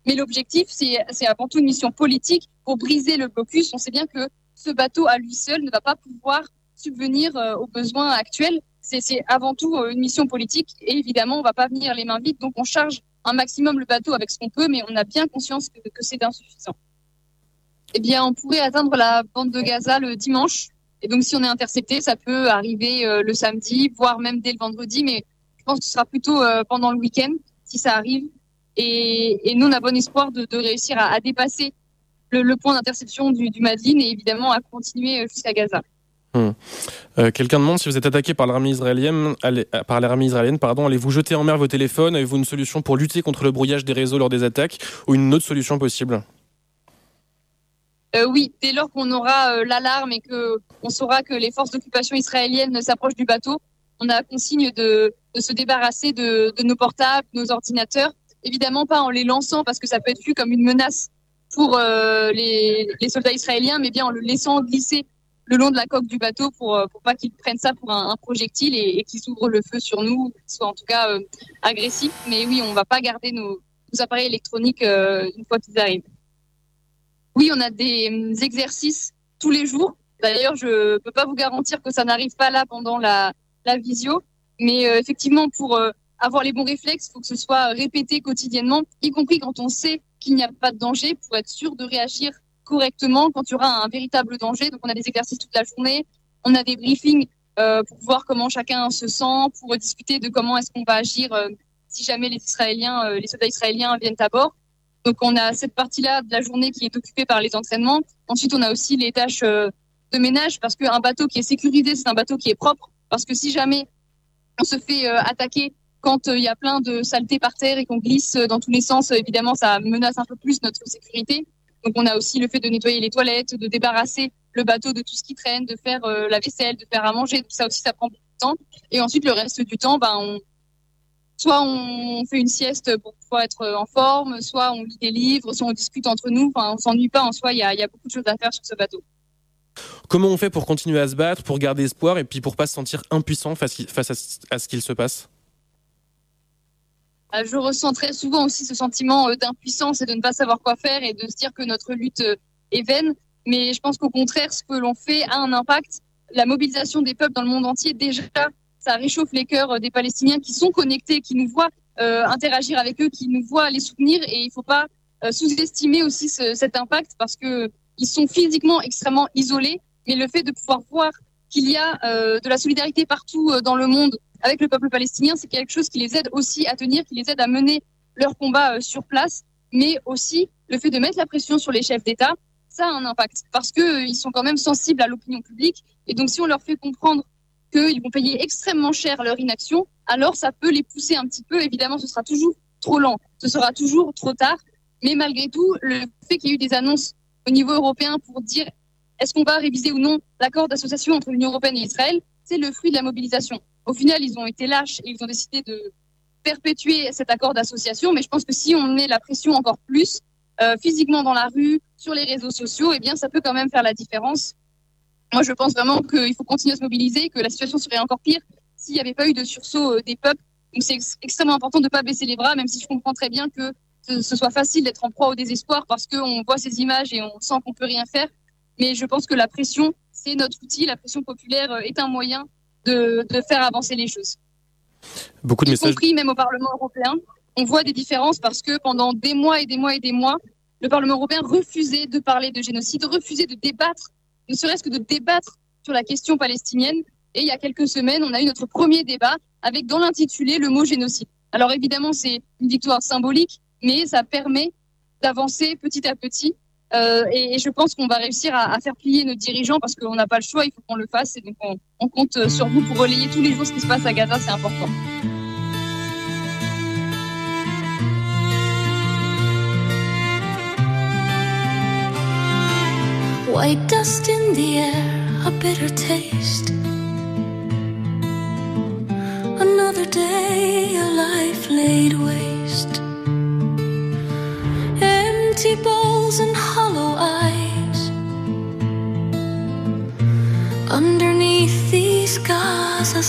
Mais l'objectif, c'est, c'est avant tout une mission politique pour briser le blocus. On sait bien que ce bateau à lui seul ne va pas pouvoir subvenir euh, aux besoins actuels. C'est, c'est avant tout euh, une mission politique et évidemment, on ne va pas venir les mains vides. Donc, on charge un maximum le bateau avec ce qu'on peut, mais on a bien conscience que, que c'est insuffisant. Eh bien, on pourrait atteindre la bande de Gaza le dimanche. Et donc, si on est intercepté, ça peut arriver euh, le samedi, voire même dès le vendredi. Mais je pense que ce sera plutôt euh, pendant le week-end, si ça arrive. Et, et nous, on a bon espoir de, de réussir à, à dépasser le, le point d'interception du, du Madlin et évidemment à continuer jusqu'à Gaza. Hum. Euh, quelqu'un demande si vous êtes attaqué par l'armée israélienne, allez, par l'armée israélienne, pardon, allez-vous jeter en mer vos téléphones? Avez-vous une solution pour lutter contre le brouillage des réseaux lors des attaques ou une autre solution possible? Euh, oui, dès lors qu'on aura euh, l'alarme et que on saura que les forces d'occupation israéliennes s'approchent du bateau, on a consigne de, de se débarrasser de, de nos portables, nos ordinateurs. Évidemment pas en les lançant parce que ça peut être vu comme une menace pour euh, les, les soldats israéliens, mais bien en le laissant glisser le long de la coque du bateau pour pour pas qu'ils prennent ça pour un, un projectile et, et qu'ils ouvrent le feu sur nous, soit en tout cas euh, agressifs. Mais oui, on va pas garder nos, nos appareils électroniques euh, une fois qu'ils arrivent. Oui, on a des euh, exercices tous les jours. D'ailleurs, je peux pas vous garantir que ça n'arrive pas là pendant la, la visio, mais euh, effectivement, pour euh, avoir les bons réflexes, il faut que ce soit répété quotidiennement, y compris quand on sait qu'il n'y a pas de danger, pour être sûr de réagir correctement quand il y aura un véritable danger. Donc, on a des exercices toute la journée, on a des briefings euh, pour voir comment chacun se sent, pour discuter de comment est-ce qu'on va agir euh, si jamais les Israéliens, euh, les soldats israéliens viennent à bord. Donc, on a cette partie-là de la journée qui est occupée par les entraînements. Ensuite, on a aussi les tâches euh, de ménage, parce qu'un bateau qui est sécurisé, c'est un bateau qui est propre. Parce que si jamais on se fait euh, attaquer quand il euh, y a plein de saletés par terre et qu'on glisse dans tous les sens, évidemment, ça menace un peu plus notre sécurité. Donc, on a aussi le fait de nettoyer les toilettes, de débarrasser le bateau de tout ce qui traîne, de faire euh, la vaisselle, de faire à manger. Tout ça aussi, ça prend beaucoup de temps. Et ensuite, le reste du temps, ben, on, soit on fait une sieste pour pouvoir être en forme, soit on lit des livres, soit on discute entre nous. Enfin, on s'ennuie pas en soi. Il y a, il y a beaucoup de choses à faire sur ce bateau. Comment on fait pour continuer à se battre, pour garder espoir et puis pour pas se sentir impuissant face, face à, à ce qu'il se passe? Je ressens très souvent aussi ce sentiment d'impuissance et de ne pas savoir quoi faire et de se dire que notre lutte est vaine. Mais je pense qu'au contraire, ce que l'on fait a un impact. La mobilisation des peuples dans le monde entier, déjà, ça réchauffe les cœurs des Palestiniens qui sont connectés, qui nous voient euh, interagir avec eux, qui nous voient les soutenir. Et il ne faut pas euh, sous-estimer aussi ce, cet impact parce que ils sont physiquement extrêmement isolés. Mais le fait de pouvoir voir qu'il y a euh, de la solidarité partout euh, dans le monde avec le peuple palestinien, c'est quelque chose qui les aide aussi à tenir, qui les aide à mener leur combat euh, sur place. Mais aussi, le fait de mettre la pression sur les chefs d'État, ça a un impact. Parce qu'ils euh, sont quand même sensibles à l'opinion publique. Et donc, si on leur fait comprendre qu'ils vont payer extrêmement cher leur inaction, alors ça peut les pousser un petit peu. Évidemment, ce sera toujours trop lent. Ce sera toujours trop tard. Mais malgré tout, le fait qu'il y ait eu des annonces au niveau européen pour dire est-ce qu'on va réviser ou non l'accord d'association entre l'Union européenne et Israël, c'est le fruit de la mobilisation. Au final, ils ont été lâches et ils ont décidé de perpétuer cet accord d'association. Mais je pense que si on met la pression encore plus, euh, physiquement dans la rue, sur les réseaux sociaux, eh bien, ça peut quand même faire la différence. Moi, je pense vraiment qu'il faut continuer à se mobiliser, que la situation serait encore pire s'il n'y avait pas eu de sursaut euh, des peuples. Donc, c'est ex- extrêmement important de ne pas baisser les bras, même si je comprends très bien que ce, ce soit facile d'être en proie au désespoir parce qu'on voit ces images et on sent qu'on ne peut rien faire. Mais je pense que la pression, c'est notre outil. La pression populaire euh, est un moyen de, de faire avancer les choses. Beaucoup de y messages. compris même au Parlement européen, on voit des différences parce que pendant des mois et des mois et des mois, le Parlement européen refusait de parler de génocide, refusait de débattre, ne serait-ce que de débattre sur la question palestinienne. Et il y a quelques semaines, on a eu notre premier débat avec dans l'intitulé le mot génocide. Alors évidemment, c'est une victoire symbolique, mais ça permet d'avancer petit à petit. Euh, et, et je pense qu'on va réussir à, à faire plier nos dirigeants parce qu'on n'a pas le choix, il faut qu'on le fasse. Et donc on, on compte sur vous pour relayer tous les jours ce qui se passe à Gaza, c'est important. White dust in the air, a bitter taste. Another day, a life laid waste. Empty bowls and hollow eyes. Underneath these Gaza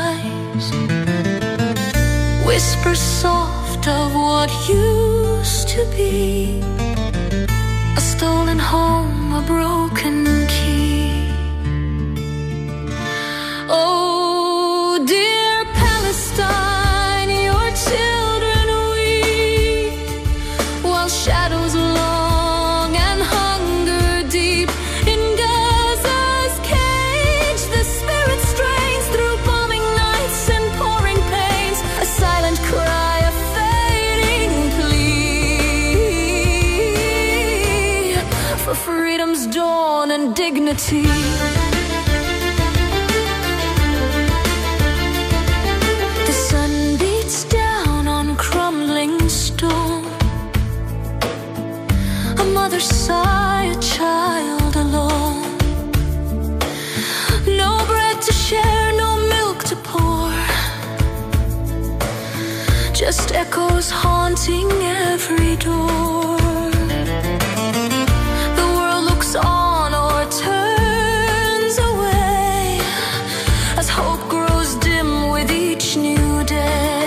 skies. Whispers soft of what used to to be a stolen home, a broken key. Oh, dear Palestine, your children weep while shadows long and hunger deep in Gaza's cage. The spirit strains through bombing nights and pouring pains, a silent cry, a fading plea for freedom's dawn and dignity. The sun beats down on crumbling stone. A mother sigh, a child alone. No bread to share, no milk to pour. Just echoes haunting every door. The world looks on or turns away as hope grows dim with each new day.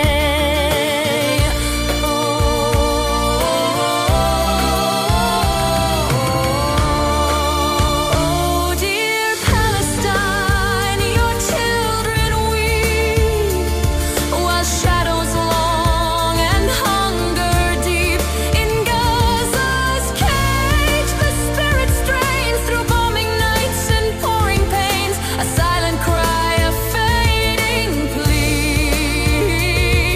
Oh, dear Palestine, your children weep while shadows long and hunger deep in Gaza's cage. The spirit strains through bombing nights and pouring pains, a silent cry, a fading plea.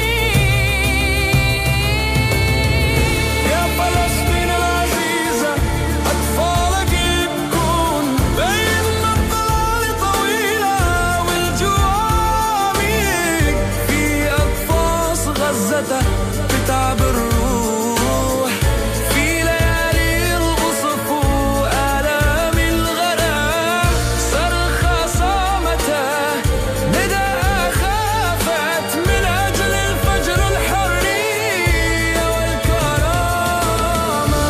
يا فلسطين العزيزة أطفالك يبكون بين الظلال طويلة والجوع عميق. في أقفاص غزة تتعب الروح في ليالي القصف وآلام الغرام. صرخة صامتة نداء خافت من أجل الفجر الحرية والكرامة.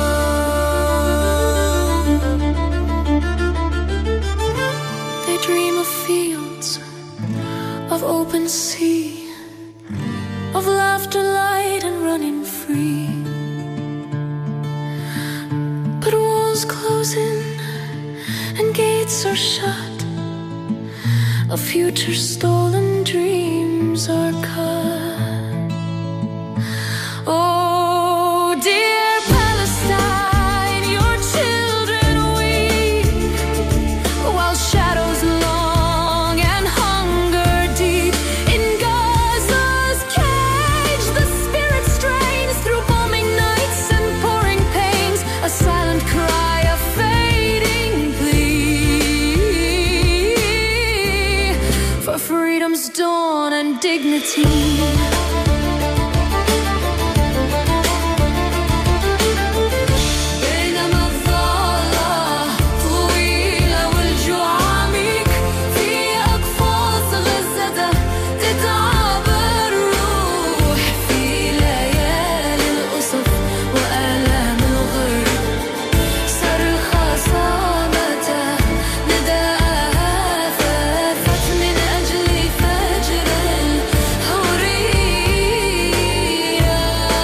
They dream of fields, of open sea, of laughter, light, and running free. But walls close in and gates are shut. A future stolen, dreams are cut. Oh, dear Palestine, your children weep while shadows long and hunger deep in Gaza's cage. The spirit strains through bombing nights and pouring pains, a silent cry, a fading plea for freedom's dawn and dignity. بينما الظلة طويلة والجوع عميق. في أقفاص غزة تتعب الروح في ليالي القصف وآلام الغرب. صرخة صامتة نداء هافت من أجل فجر الحرية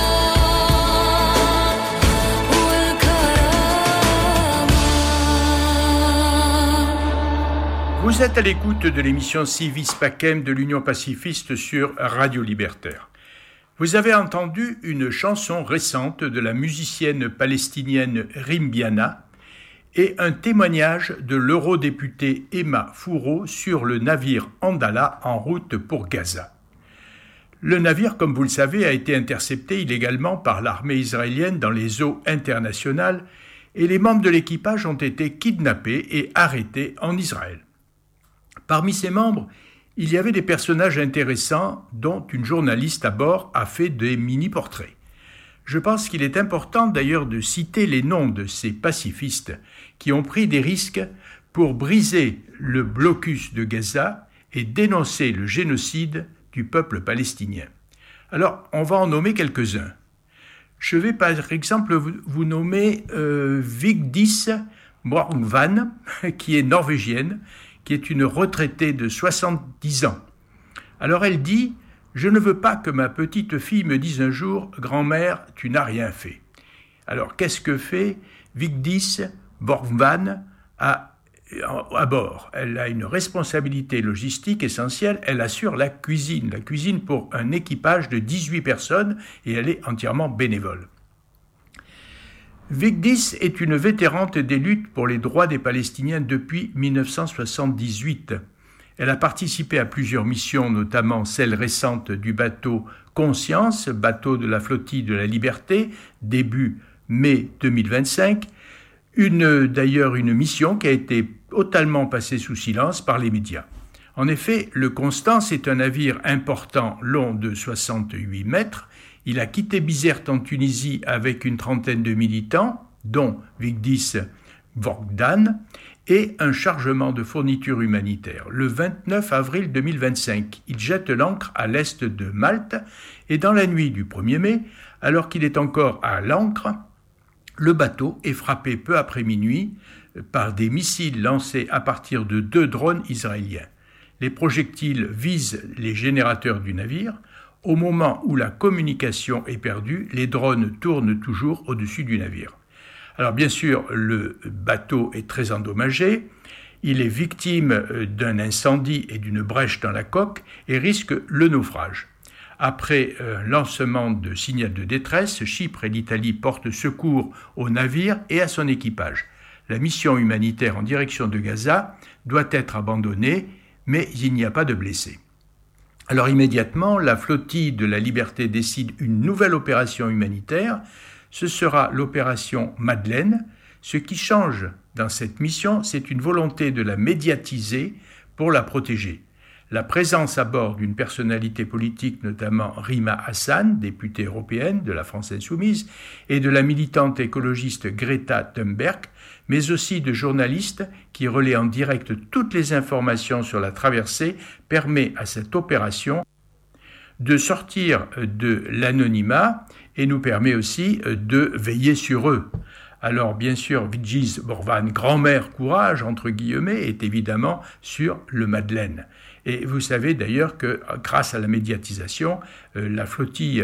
والكرامة. Vous êtes à l'écoute de l'émission Civis Pacem de l'Union pacifiste sur Radio Libertaire. Vous avez entendu une chanson récente de la musicienne palestinienne Rimbiana et un témoignage de l'eurodéputée Emma Fourreau sur le navire Andala en route pour Gaza. Le navire, comme vous le savez, a été intercepté illégalement par l'armée israélienne dans les eaux internationales et les membres de l'équipage ont été kidnappés et arrêtés en Israël. Parmi ces membres, il y avait des personnages intéressants dont une journaliste à bord a fait des mini-portraits. Je pense qu'il est important d'ailleurs de citer les noms de ces pacifistes qui ont pris des risques pour briser le blocus de Gaza et dénoncer le génocide du peuple palestinien. Alors, on va en nommer quelques-uns. Je vais par exemple vous, vous nommer euh, Vigdis Morgvan, qui est norvégienne, qui est une retraitée de soixante-dix ans. Alors elle dit « Je ne veux pas que ma petite fille me dise un jour « Grand-mère, tu n'as rien fait ». Alors, qu'est-ce que fait Vigdis Borgman à, à bord? Elle a une responsabilité logistique essentielle, elle assure la cuisine, la cuisine pour un équipage de dix-huit personnes et elle est entièrement bénévole. Vigdis est une vétérante des luttes pour les droits des Palestiniens depuis mille neuf cent soixante-dix-huit. Elle a participé à plusieurs missions, notamment celle récente du bateau Conscience, bateau de la flottille de la Liberté, début mai deux mille vingt-cinq, une, d'ailleurs une mission qui a été totalement passée sous silence par les médias. En effet, le Constance est un navire important long de soixante-huit mètres. Il a quitté Bizerte en Tunisie avec une trentaine de militants, dont Vigdis Borgman, et un chargement de fournitures humanitaires. Le vingt-neuf avril deux mille vingt-cinq, il jette l'ancre à l'est de Malte et dans la nuit du premier mai, alors qu'il est encore à l'ancre, le bateau est frappé peu après minuit par des missiles lancés à partir de deux drones israéliens. Les projectiles visent les générateurs du navire. Au moment où la communication est perdue, les drones tournent toujours au-dessus du navire. Alors bien sûr, le bateau est très endommagé, il est victime d'un incendie et d'une brèche dans la coque et risque le naufrage. Après un lancement de signal de détresse, Chypre et l'Italie portent secours au navire et à son équipage. La mission humanitaire en direction de Gaza doit être abandonnée, mais il n'y a pas de blessés. Alors immédiatement, la flottille de la Liberté décide une nouvelle opération humanitaire. Ce sera l'opération Madeleine. Ce qui change dans cette mission, c'est une volonté de la médiatiser pour la protéger. La présence à bord d'une personnalité politique, notamment Rima Hassan, députée européenne de la France Insoumise, et de la militante écologiste Greta Thunberg, mais aussi de journalistes qui relaient en direct toutes les informations sur la traversée, permet à cette opération de sortir de l'anonymat et nous permet aussi de veiller sur eux. Alors bien sûr, Vigdis Borgman, grand-mère courage, entre guillemets, est évidemment sur le Madeleine. Et vous savez d'ailleurs que grâce à la médiatisation, euh, la flottille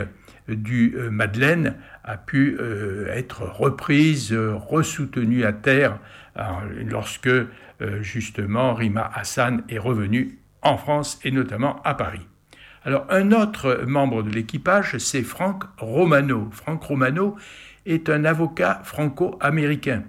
du euh, Madeleine a pu euh, être reprise, euh, ressoutenue à terre alors, lorsque euh, justement Rima Hassan est revenue en France et notamment à Paris. Alors un autre membre de l'équipage, c'est Frank Romano. Frank Romano est un avocat franco-américain.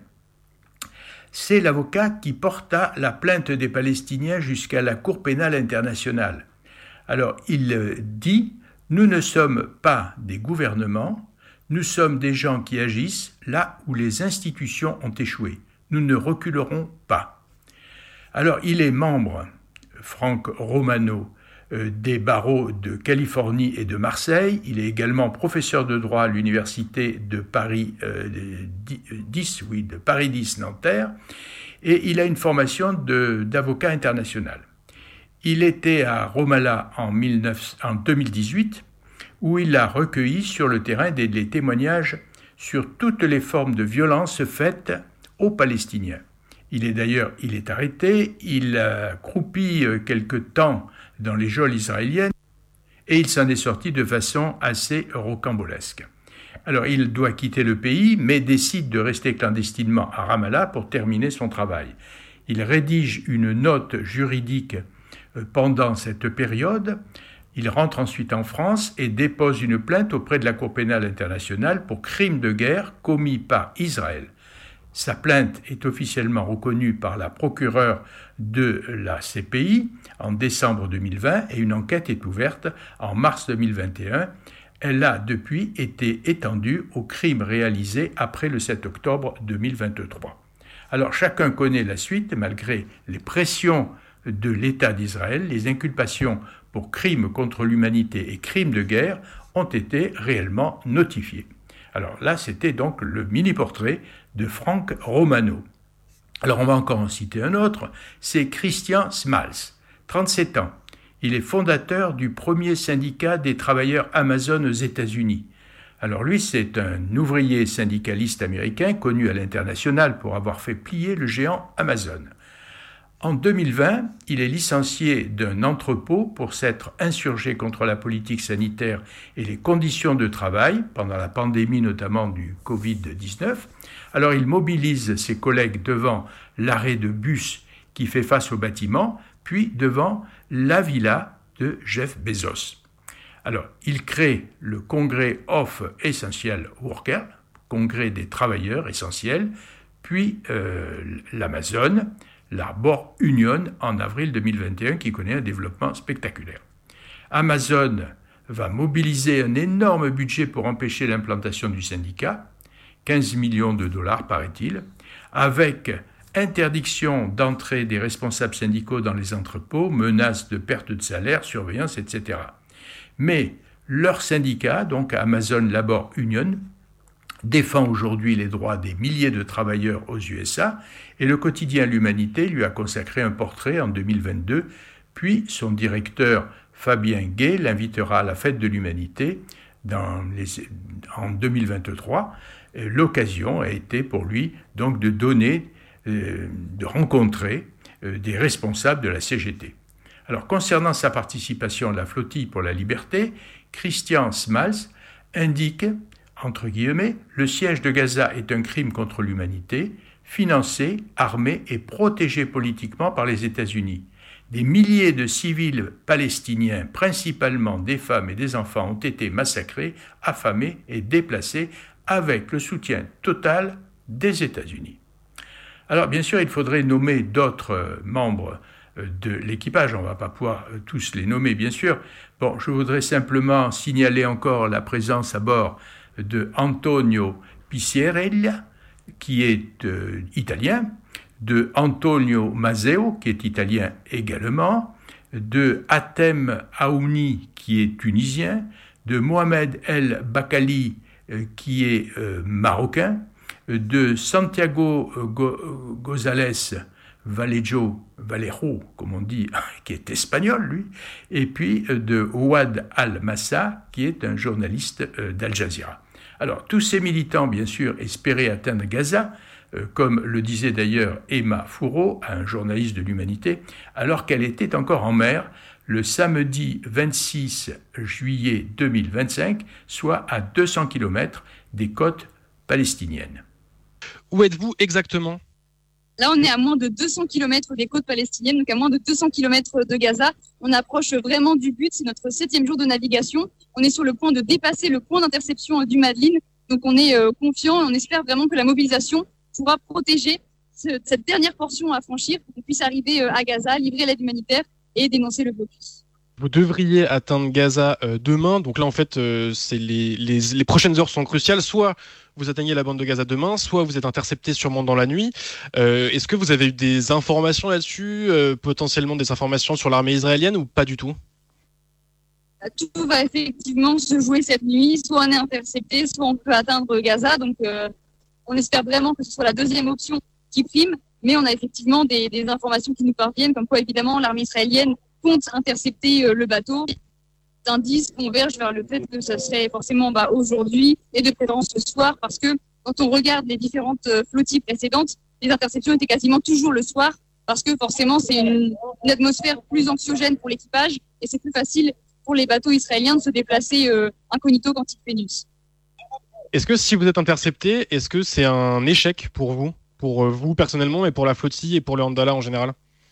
C'est l'avocat qui porta la plainte des Palestiniens jusqu'à la Cour pénale internationale. Alors il dit « Nous ne sommes pas des gouvernements, nous sommes des gens qui agissent là où les institutions ont échoué. Nous ne reculerons pas. » Alors il est membre, Frank Romano, des barreaux de Californie et de Marseille. Il est également professeur de droit à l'université de Paris euh, dix, oui, de Paris dix Nanterre, et il a une formation de, d'avocat international. Il était à Ramallah en, mille neuf cents, en deux mille dix-huit, où il a recueilli sur le terrain des, des témoignages sur toutes les formes de violence faites aux Palestiniens. Il est d'ailleurs, il est arrêté, il a croupi quelque temps dans les geôles israéliennes et il s'en est sorti de façon assez rocambolesque. Alors il doit quitter le pays mais décide de rester clandestinement à Ramallah pour terminer son travail. Il rédige une note juridique pendant cette période. Il rentre ensuite en France et dépose une plainte auprès de la Cour pénale internationale pour crimes de guerre commis par Israël. Sa plainte est officiellement reconnue par la procureure de la C P I en décembre deux mille vingt et une enquête est ouverte en mars deux mille vingt et un. Elle a depuis été étendue aux crimes réalisés après le sept octobre deux mille vingt-trois. Alors chacun connaît la suite, malgré les pressions de l'État d'Israël, les inculpations pour crimes contre l'humanité et crimes de guerre ont été réellement notifiées. Alors là, c'était donc le mini-portrait de Frank Romano. Alors on va encore en citer un autre, c'est Christian Smals, trente-sept ans. Il est fondateur du premier syndicat des travailleurs Amazon aux États-Unis. Alors lui, c'est un ouvrier syndicaliste américain connu à l'international pour avoir fait plier le géant Amazon. En deux mille vingt, il est licencié d'un entrepôt pour s'être insurgé contre la politique sanitaire et les conditions de travail, pendant la pandémie notamment du covid dix-neuf. Alors il mobilise ses collègues devant l'arrêt de bus qui fait face au bâtiment, puis devant la villa de Jeff Bezos. Alors il crée le congrès of Essential Workers, congrès des travailleurs essentiels, puis euh, l'Amazon, l'Arbor Union en avril deux mille vingt et un qui connaît un développement spectaculaire. Amazon va mobiliser un énorme budget pour empêcher l'implantation du syndicat, quinze millions de dollars paraît-il, avec interdiction d'entrée des responsables syndicaux dans les entrepôts, menaces de perte de salaire, surveillance, et cetera. Mais leur syndicat, donc Amazon Labor Union, défend aujourd'hui les droits des milliers de travailleurs aux U S A et le quotidien L'Humanité lui a consacré un portrait en deux mille vingt-deux, puis son directeur Fabien Gay l'invitera à la fête de l'Humanité dans les, en deux mille vingt-trois. L'occasion a été pour lui donc de donner, euh, de rencontrer euh, des responsables de la C G T. Alors concernant sa participation à la flottille pour la liberté, Christian Smals indique entre guillemets, le siège de Gaza est un crime contre l'humanité, financé, armé et protégé politiquement par les États-Unis. Des milliers de civils palestiniens, principalement des femmes et des enfants, ont été massacrés, affamés et déplacés avec le soutien total des États-Unis. Alors bien sûr, il faudrait nommer d'autres membres de l'équipage, on ne va pas pouvoir tous les nommer bien sûr. Bon, je voudrais simplement signaler encore la présence à bord de Antonio Picierella, qui est euh, italien, de Antonio Maseo, qui est italien également, de Hatem Aouni, qui est tunisien, de Mohamed El Bakali, euh, qui est euh, marocain, de Santiago Go- González Vallejo, Vallejo, comme on dit, qui est espagnol, lui, et puis de Ouad Al-Massa, qui est un journaliste d'Al Jazeera. Alors, tous ces militants, bien sûr, espéraient atteindre Gaza, euh, comme le disait d'ailleurs Emma Fourreau, un journaliste de l'Humanité, alors qu'elle était encore en mer le samedi vingt-six juillet deux mille vingt-cinq, soit à deux cents kilomètres des côtes palestiniennes. Où êtes-vous exactement ? Là, on est à moins de deux cents kilomètres des côtes palestiniennes, donc à moins de deux cents kilomètres de Gaza. On approche vraiment du but, c'est notre septième jour de navigation. On est sur le point de dépasser le point d'interception du Madlin. Donc on est euh, confiant et on espère vraiment que la mobilisation pourra protéger ce, cette dernière portion à franchir pour qu'on puisse arriver euh, à Gaza, livrer l'aide humanitaire et dénoncer le blocus. Vous devriez atteindre Gaza euh, demain, donc là en fait euh, c'est les, les, les prochaines heures sont cruciales, soit vous atteignez la bande de Gaza demain, soit vous êtes intercepté sûrement dans la nuit. Euh, est-ce que vous avez eu des informations là-dessus, euh, potentiellement des informations sur l'armée israélienne ou pas du tout ? Tout va effectivement se jouer cette nuit, soit on est intercepté, soit on peut atteindre Gaza, donc euh, on espère vraiment que ce soit la deuxième option qui prime, mais on a effectivement des, des informations qui nous parviennent, comme quoi évidemment l'armée israélienne compte intercepter euh, le bateau. Les indices convergent vers le fait que ça serait forcément bah, aujourd'hui et de préférence ce soir, parce que quand on regarde les différentes euh, flottilles précédentes, les interceptions étaient quasiment toujours le soir, parce que forcément c'est une, une atmosphère plus anxiogène pour l'équipage et c'est plus facile pour les bateaux israéliens de se déplacer euh, incognito quand il fait nuit. Est-ce que si vous êtes intercepté, est-ce que c'est un échec pour vous, pour vous personnellement, mais pour la flottille et pour le Handala en général ?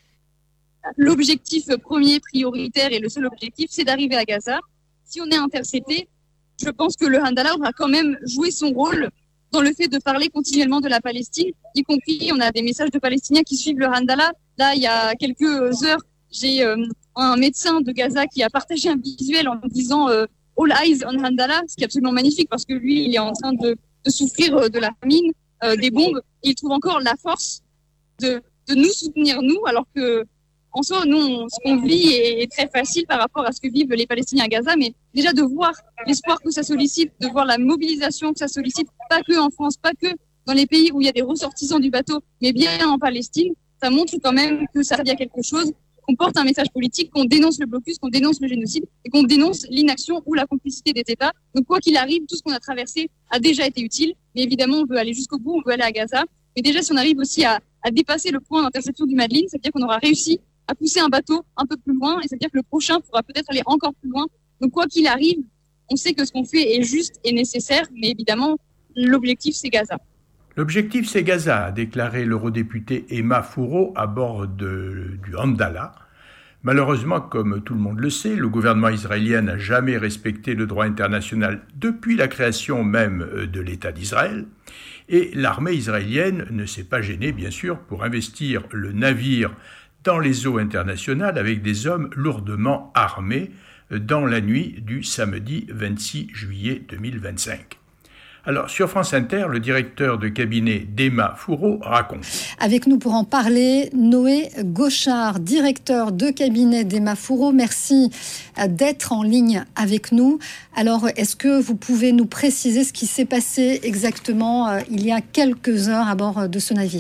L'objectif premier, prioritaire et le seul objectif, c'est d'arriver à Gaza. Si on est intercepté, je pense que le Handala va quand même jouer son rôle dans le fait de parler continuellement de la Palestine, y compris, on a des messages de Palestiniens qui suivent le Handala. Là, il y a quelques heures, j'ai euh, un médecin de Gaza qui a partagé un visuel en disant euh, « All eyes on Handala », ce qui est absolument magnifique parce que lui, il est en train de, de souffrir de la famine, euh, des bombes, et il trouve encore la force de, de nous soutenir, nous, alors que en soi, nous, on, ce qu'on vit est, est très facile par rapport à ce que vivent les Palestiniens à Gaza, mais déjà de voir l'espoir que ça sollicite, de voir la mobilisation que ça sollicite, pas que en France, pas que dans les pays où il y a des ressortissants du bateau, mais bien en Palestine, ça montre quand même que ça sert à quelque chose, qu'on porte un message politique, qu'on dénonce le blocus, qu'on dénonce le génocide et qu'on dénonce l'inaction ou la complicité des États. Donc quoi qu'il arrive, tout ce qu'on a traversé a déjà été utile, mais évidemment, on veut aller jusqu'au bout, on veut aller à Gaza. Mais déjà, si on arrive aussi à, à dépasser le point d'interception du Madeleine, ça veut dire qu'on aura réussi à pousser un bateau un peu plus loin, et ça veut dire que le prochain pourra peut-être aller encore plus loin. Donc quoi qu'il arrive, on sait que ce qu'on fait est juste et nécessaire, mais évidemment, l'objectif, c'est Gaza. L'objectif, c'est Gaza, a déclaré l'eurodéputée Emma Fourreau à bord de, du Handala. Malheureusement, comme tout le monde le sait, le gouvernement israélien n'a jamais respecté le droit international depuis la création même de l'État d'Israël. Et l'armée israélienne ne s'est pas gênée, bien sûr, pour investir le navire dans les eaux internationales avec des hommes lourdement armés dans la nuit du samedi vingt-six juillet deux mille vingt-cinq. Alors, sur France Inter, le directeur de cabinet d'Emma Fourreau raconte. Avec nous pour en parler, Noé Gauchard, directeur de cabinet d'Emma Fourreau. Merci d'être en ligne avec nous. Alors, est-ce que vous pouvez nous préciser ce qui s'est passé exactement euh, il y a quelques heures à bord de ce navire ?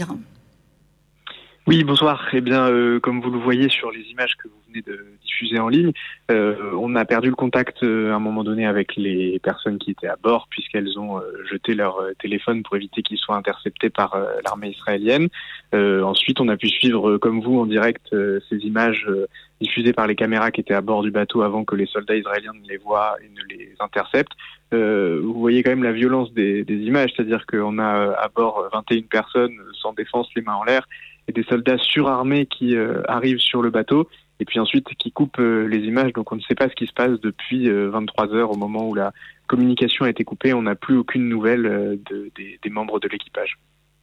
Oui, bonsoir. Eh bien, euh, comme vous le voyez sur les images que vous venez de diffuser en ligne, euh, on a perdu le contact euh, à un moment donné avec les personnes qui étaient à bord, puisqu'elles ont euh, jeté leur euh, téléphone pour éviter qu'ils soient interceptés par euh, l'armée israélienne. Euh, ensuite, on a pu suivre, euh, comme vous, en direct, euh, ces images euh, diffusées par les caméras qui étaient à bord du bateau avant que les soldats israéliens ne les voient et ne les interceptent. Euh, vous voyez quand même la violence des, des images, c'est-à-dire qu'on a euh, à bord vingt et une personnes sans défense, les mains en l'air, et des soldats surarmés qui euh, arrivent sur le bateau et puis ensuite qui coupent euh, les images. Donc on ne sait pas ce qui se passe depuis euh, vingt-trois heures au moment où la communication a été coupée. On n'a plus aucune nouvelle euh, de, des, des membres de l'équipage.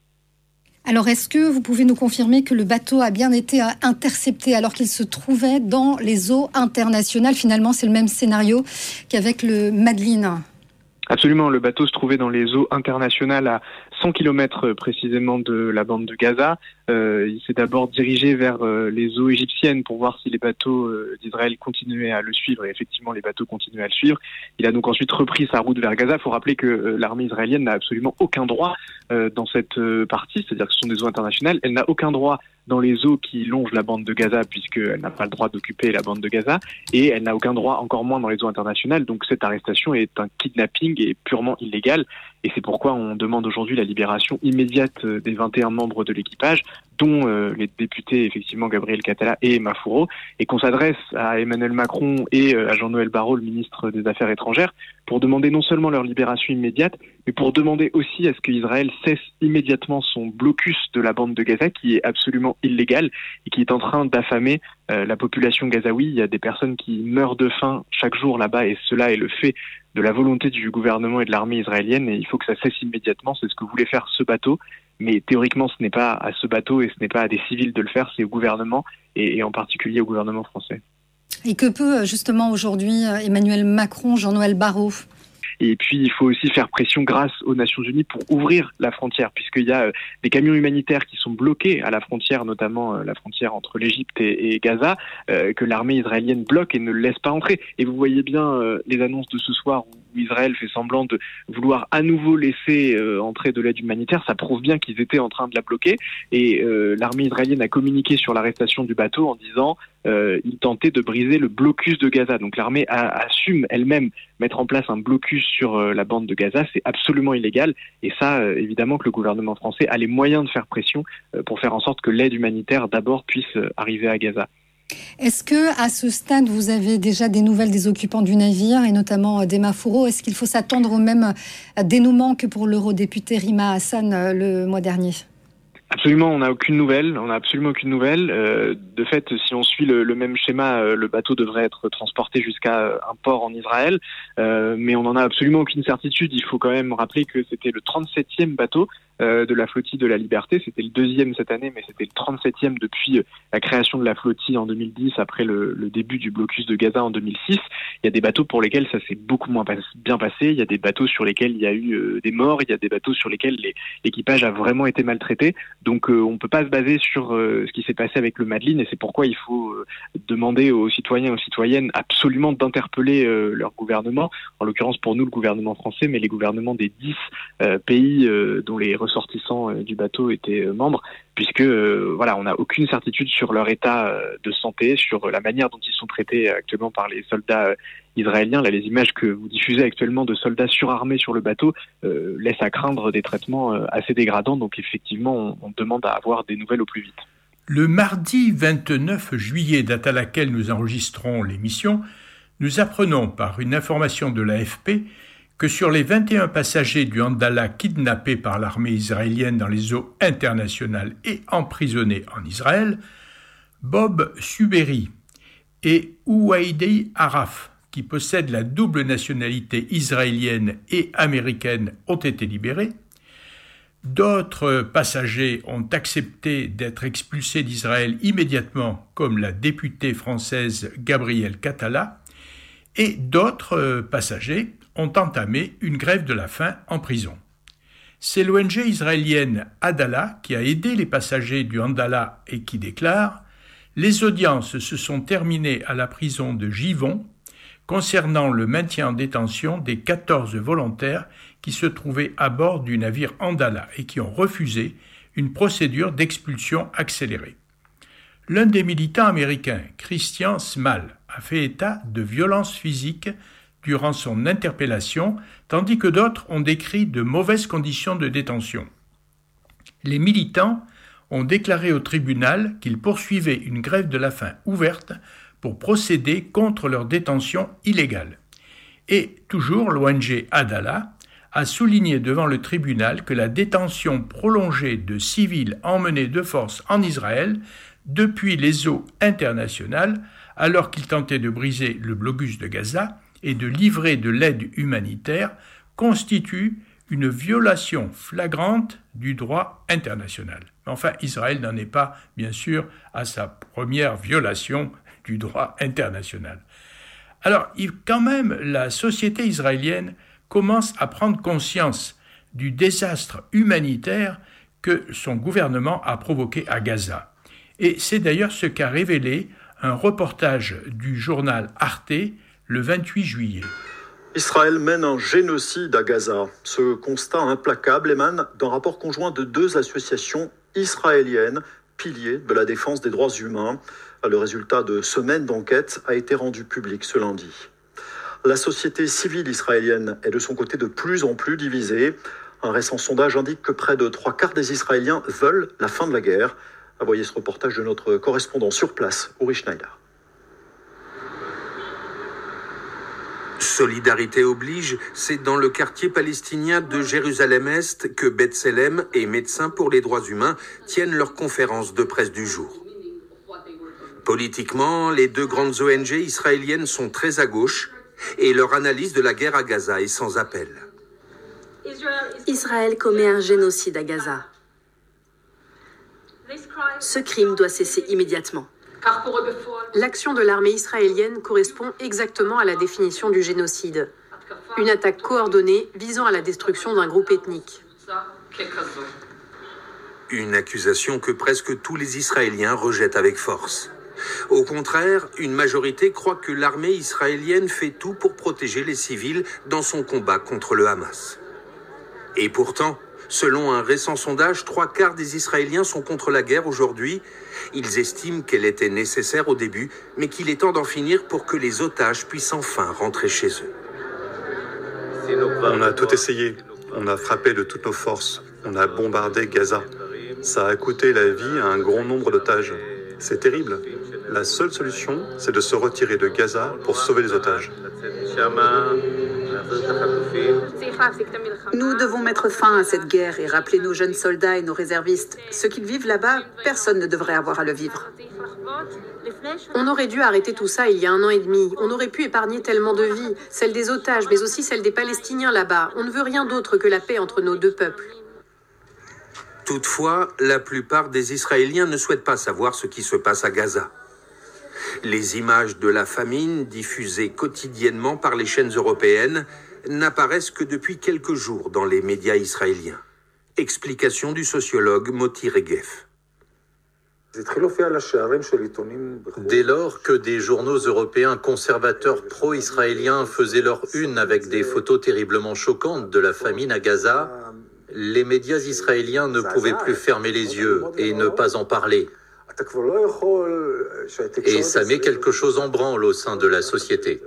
Alors, est-ce que vous pouvez nous confirmer que le bateau a bien été intercepté alors qu'il se trouvait dans les eaux internationales ? Finalement, c'est le même scénario qu'avec le Madeleine. Absolument, le bateau se trouvait dans les eaux internationales à cent kilomètres précisément de la bande de Gaza. Euh, il s'est d'abord dirigé vers euh, les eaux égyptiennes pour voir si les bateaux euh, d'Israël continuaient à le suivre, et effectivement les bateaux continuaient à le suivre. Il a donc ensuite repris sa route vers Gaza. Il faut rappeler que euh, l'armée israélienne n'a absolument aucun droit euh, dans cette euh, partie, c'est-à-dire que ce sont des eaux internationales. Elle n'a aucun droit dans les eaux qui longent la bande de Gaza, puisqu'elle n'a pas le droit d'occuper la bande de Gaza, et elle n'a aucun droit, encore moins dans les eaux internationales. Donc cette arrestation est un kidnapping et purement illégal, et c'est pourquoi on demande aujourd'hui la libération immédiate des vingt et un membres de l'équipage, dont euh, les députés, effectivement, Gabriel Catala et Emma Fourreau, et qu'on s'adresse à Emmanuel Macron et euh, à Jean-Noël Barrot, le ministre des Affaires étrangères, pour demander non seulement leur libération immédiate, mais pour demander aussi à ce qu'Israël cesse immédiatement son blocus de la bande de Gaza, qui est absolument illégal et qui est en train d'affamer euh, la population gazaoui. Il y a des personnes qui meurent de faim chaque jour là-bas, et cela est le fait de la volonté du gouvernement et de l'armée israélienne, et il faut que ça cesse immédiatement. C'est ce que voulait faire ce bateau, mais théoriquement ce n'est pas à ce bateau et ce n'est pas à des civils de le faire, c'est au gouvernement, et, et en particulier au gouvernement français. Et que peut justement aujourd'hui Emmanuel Macron, Jean-Noël Barrot ? Et puis, il faut aussi faire pression grâce aux Nations Unies pour ouvrir la frontière, puisqu'il y a euh, des camions humanitaires qui sont bloqués à la frontière, notamment euh, la frontière entre l'Égypte et, et Gaza, euh, que l'armée israélienne bloque et ne laisse pas entrer. Et vous voyez bien euh, les annonces de ce soir où Israël fait semblant de vouloir à nouveau laisser euh, entrer de l'aide humanitaire. Ça prouve bien qu'ils étaient en train de la bloquer. Et euh, l'armée israélienne a communiqué sur l'arrestation du bateau en disant euh, il tentait de briser le blocus de Gaza. Donc l'armée a, assume elle-même mettre en place un blocus sur euh, la bande de Gaza. C'est absolument illégal. Et ça, euh, évidemment que le gouvernement français a les moyens de faire pression euh, pour faire en sorte que l'aide humanitaire d'abord puisse euh, arriver à Gaza. Est-ce que, à ce stade, vous avez déjà des nouvelles des occupants du navire, et notamment d'Emma Fourreau ? Est-ce qu'il faut s'attendre au même dénouement que pour l'eurodéputé Rima Hassan le mois dernier ? Absolument, on n'a aucune nouvelle, on n'a absolument aucune nouvelle. Euh, de fait, si on suit le, le même schéma, euh, le bateau devrait être transporté jusqu'à euh, un port en Israël, euh, mais on n'en a absolument aucune certitude. Il faut quand même rappeler que c'était le trente-septième bateau euh, de la flottille de la Liberté. C'était le deuxième cette année, mais c'était le trente-septième depuis la création de la flottille en deux mille dix, après le, le début du blocus de Gaza en deux mille six. Il y a des bateaux pour lesquels ça s'est beaucoup moins pas, bien passé. Il y a des bateaux sur lesquels il y a eu euh, des morts. Il y a des bateaux sur lesquels les, l'équipage a vraiment été maltraité. Donc euh, on ne peut pas se baser sur euh, ce qui s'est passé avec le Madeleine, et c'est pourquoi il faut euh, demander aux citoyens et aux citoyennes absolument d'interpeller euh, leur gouvernement, en l'occurrence pour nous le gouvernement français, mais les gouvernements des dix euh, pays euh, dont les ressortissants euh, du bateau étaient euh, membres, puisque euh, voilà, on n'a aucune certitude sur leur état euh, de santé, sur la manière dont ils sont traités actuellement par les soldats euh, israéliens. Là, les images que vous diffusez actuellement de soldats surarmés sur le bateau euh, laissent à craindre des traitements euh, assez dégradants. Donc effectivement, on, on demande à avoir des nouvelles au plus vite. Le mardi vingt-neuf juillet, date à laquelle nous enregistrons l'émission, nous apprenons par une information de l'A F P que sur les vingt et un passagers du Andala kidnappés par l'armée israélienne dans les eaux internationales et emprisonnés en Israël, Bob Suberi et Ouaidi Araf, qui possèdent la double nationalité israélienne et américaine, ont été libérés. D'autres passagers ont accepté d'être expulsés d'Israël immédiatement, comme la députée française Gabrielle Catala, et d'autres passagers ont entamé une grève de la faim en prison. C'est l'O N G israélienne Adala qui a aidé les passagers du Andala et qui déclare « Les audiences se sont terminées à la prison de Givon concernant le maintien en détention des quatorze volontaires qui se trouvaient à bord du navire Andala et qui ont refusé une procédure d'expulsion accélérée. » L'un des militants américains, Christian Small, a fait état de violences physiques durant son interpellation, tandis que d'autres ont décrit de mauvaises conditions de détention. Les militants ont déclaré au tribunal qu'ils poursuivaient une grève de la faim ouverte pour procéder contre leur détention illégale. Et toujours l'O N G Adala a souligné devant le tribunal que la détention prolongée de civils emmenés de force en Israël depuis les eaux internationales, alors qu'ils tentaient de briser le blocus de Gaza et de livrer de l'aide humanitaire, constitue une violation flagrante du droit international. Enfin, Israël n'en est pas, bien sûr, à sa première violation du droit international. Alors, quand même, la société israélienne commence à prendre conscience du désastre humanitaire que son gouvernement a provoqué à Gaza. Et c'est d'ailleurs ce qu'a révélé un reportage du journal Arte le vingt-huit juillet. Israël mène un génocide à Gaza. Ce constat implacable émane d'un rapport conjoint de deux associations israéliennes, piliers de la défense des droits humains. Le résultat de semaines d'enquête a été rendu public ce lundi. La société civile israélienne est de son côté de plus en plus divisée. Un récent sondage indique que près de trois quarts des Israéliens veulent la fin de la guerre. Voyez ce reportage de notre correspondant sur place, Uri Schneider. Solidarité oblige, c'est dans le quartier palestinien de Jérusalem-Est que B'Tselem et Médecins pour les droits humains tiennent leur conférence de presse du jour. Politiquement, les deux grandes O N G israéliennes sont très à gauche et leur analyse de la guerre à Gaza est sans appel. Israël commet un génocide à Gaza. Ce crime doit cesser immédiatement. L'action de l'armée israélienne correspond exactement à la définition du génocide. Une attaque coordonnée visant à la destruction d'un groupe ethnique. Une accusation que presque tous les Israéliens rejettent avec force. Au contraire, une majorité croit que l'armée israélienne fait tout pour protéger les civils dans son combat contre le Hamas. Et pourtant, selon un récent sondage, trois quarts des Israéliens sont contre la guerre aujourd'hui. Ils estiment qu'elle était nécessaire au début, mais qu'il est temps d'en finir pour que les otages puissent enfin rentrer chez eux. On a tout essayé. On a frappé de toutes nos forces. On a bombardé Gaza. Ça a coûté la vie à un grand nombre d'otages. C'est terrible. La seule solution, c'est de se retirer de Gaza pour sauver les otages. Nous devons mettre fin à cette guerre et rappeler nos jeunes soldats et nos réservistes. Ce qu'ils vivent là-bas, personne ne devrait avoir à le vivre. On aurait dû arrêter tout ça il y a un an et demi. On aurait pu épargner tellement de vies, celle des otages, mais aussi celle des Palestiniens là-bas. On ne veut rien d'autre que la paix entre nos deux peuples. Toutefois, la plupart des Israéliens ne souhaitent pas savoir ce qui se passe à Gaza. Les images de la famine, diffusées quotidiennement par les chaînes européennes, n'apparaissent que depuis quelques jours dans les médias israéliens. Explication du sociologue Moti Regev. Dès lors que des journaux européens conservateurs pro-israéliens faisaient leur une avec des photos terriblement choquantes de la famine à Gaza, Les médias israéliens ne pouvaient plus fermer les yeux et ne pas en parler. Et ça met quelque chose en branle au sein de la société.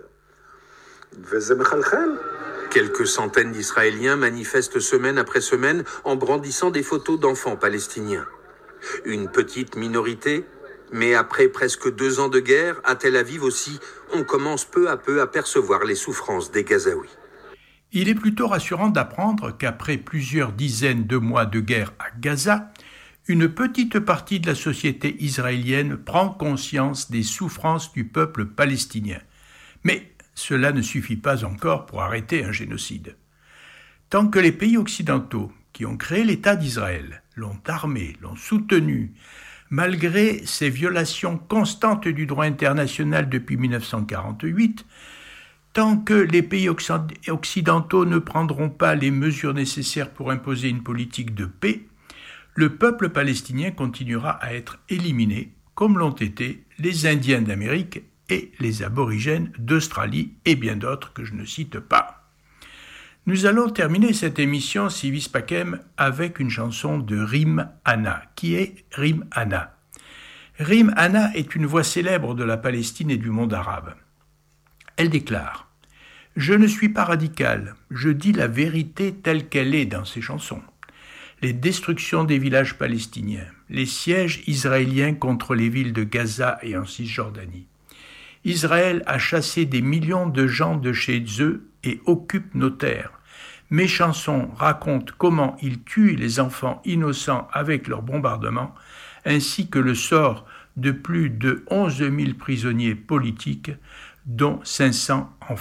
Quelques centaines d'Israéliens manifestent semaine après semaine en brandissant des photos d'enfants palestiniens. Une petite minorité, mais après presque deux ans de guerre, à Tel Aviv aussi, on commence peu à peu à percevoir les souffrances des Gazaouis. Il est plutôt rassurant d'apprendre qu'après plusieurs dizaines de mois de guerre à Gaza, une petite partie de la société israélienne prend conscience des souffrances du peuple palestinien. Mais cela ne suffit pas encore pour arrêter un génocide. Tant que les pays occidentaux, qui ont créé l'État d'Israël, l'ont armé, l'ont soutenu, malgré ces violations constantes du droit international depuis mille neuf cent quarante-huit, tant que les pays occidentaux ne prendront pas les mesures nécessaires pour imposer une politique de paix, le peuple palestinien continuera à être éliminé, comme l'ont été les Indiens d'Amérique et les aborigènes d'Australie et bien d'autres que je ne cite pas. Nous allons terminer cette émission Civis Pacem avec une chanson de Rim Anna. Qui est Rim Anna ? Rim Anna est une voix célèbre de la Palestine et du monde arabe. Elle déclare « Je ne suis pas radical, je dis la vérité telle qu'elle est dans ces chansons. Les destructions des villages palestiniens, les sièges israéliens contre les villes de Gaza et en Cisjordanie. Israël a chassé des millions de gens de chez eux et occupe nos terres. Mes chansons racontent comment ils tuent les enfants innocents avec leurs bombardements, ainsi que le sort de plus de onze mille prisonniers politiques, dont cinq cents enfants. »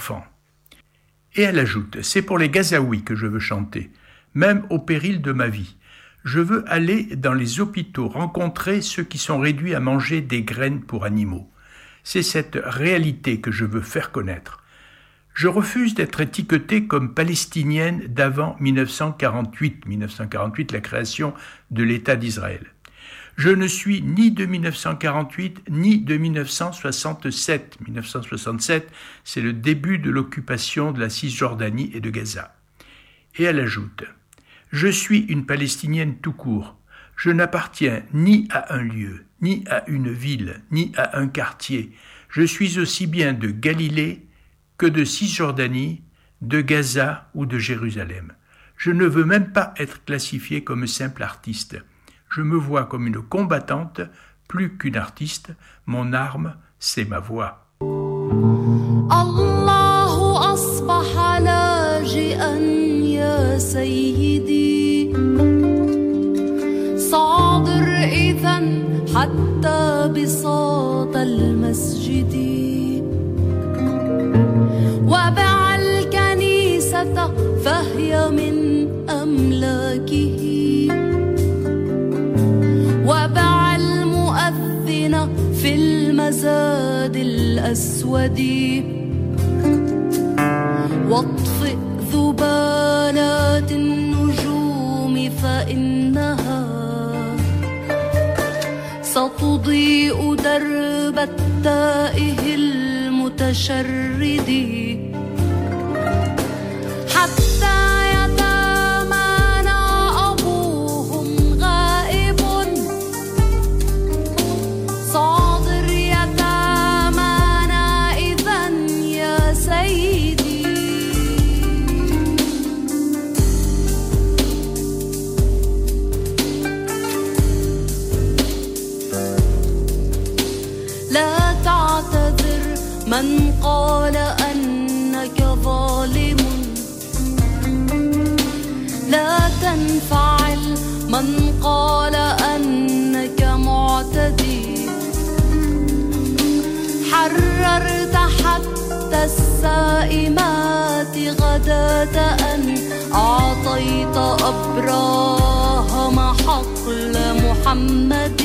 Et elle ajoute « C'est pour les Gazaouis que je veux chanter, même au péril de ma vie. Je veux aller dans les hôpitaux rencontrer ceux qui sont réduits à manger des graines pour animaux. C'est cette réalité que je veux faire connaître. Je refuse d'être étiquetée comme palestinienne d'avant mille neuf cent quarante-huit, mille neuf cent quarante-huit, la création de l'État d'Israël. Je ne suis ni de mille neuf cent quarante-huit, ni de mille neuf cent soixante-sept. mille neuf cent soixante-sept, c'est le début de l'occupation de la Cisjordanie et de Gaza. » Et elle ajoute « Je suis une Palestinienne tout court. Je n'appartiens ni à un lieu, ni à une ville, ni à un quartier. Je suis aussi bien de Galilée que de Cisjordanie, de Gaza ou de Jérusalem. Je ne veux même pas être classifiée comme simple artiste. Je me vois comme une combattante, plus qu'une artiste. Mon arme, c'est ma voix. Allahu asbaha laji'an ya sayyidi Sadir idhan hatta bisat al-masjidi Waba'a al-kanisata fahiya min amlakihi وبع المؤذن في المزاد الأسود واطفئ ذبانات النجوم فإنها ستضيء درب التائه المتشرد حتى من قال أنك ظالم لا تنفعل من قال أنك معتدي حررت حتى السائمات غداة أن أعطيت أبراهام حقل محمد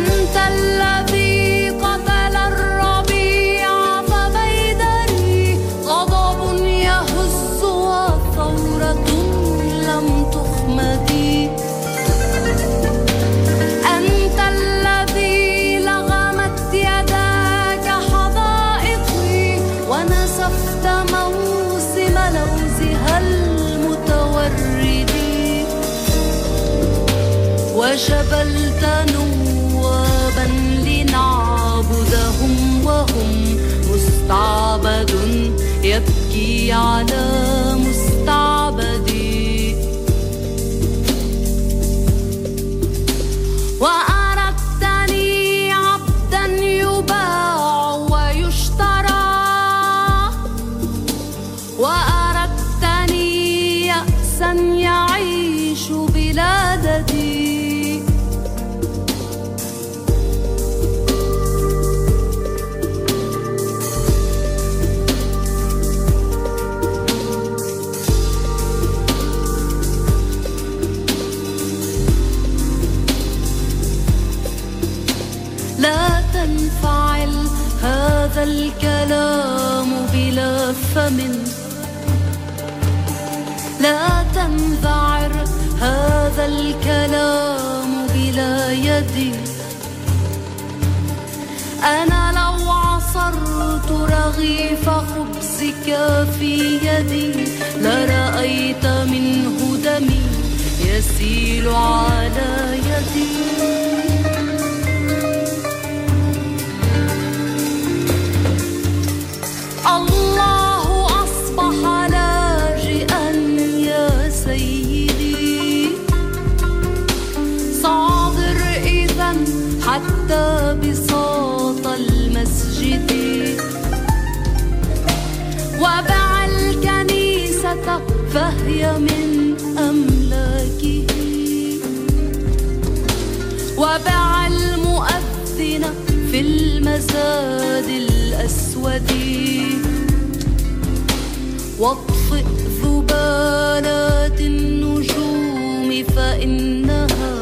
الذي قتل الربيع فبيدري متشردي وجبلت نوابا لنعبدهم وهم مستعبد يبكي على مستعبدي وأردتني عبدا يباع ويشترى وأردتني يأسا يعيش بلا ددي لا تنفعل هذا الكلام بلا فم لا تنذعر هذا الكلام بلا يد أنا لو عصرت رغيف خبزك في يدي لرأيت منه دمي يسيل على يدي الله أصبح لاجئا يا سيدي صابر إذا حتى بساط المسجد وبع الكنيسة فهي من أملاكه وبع المؤذن في المزاد الأسود واطفئ ذبالات النجوم فإنها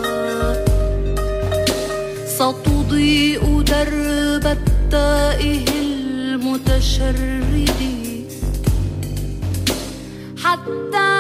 ستضيء درب التائه المتشرد حتى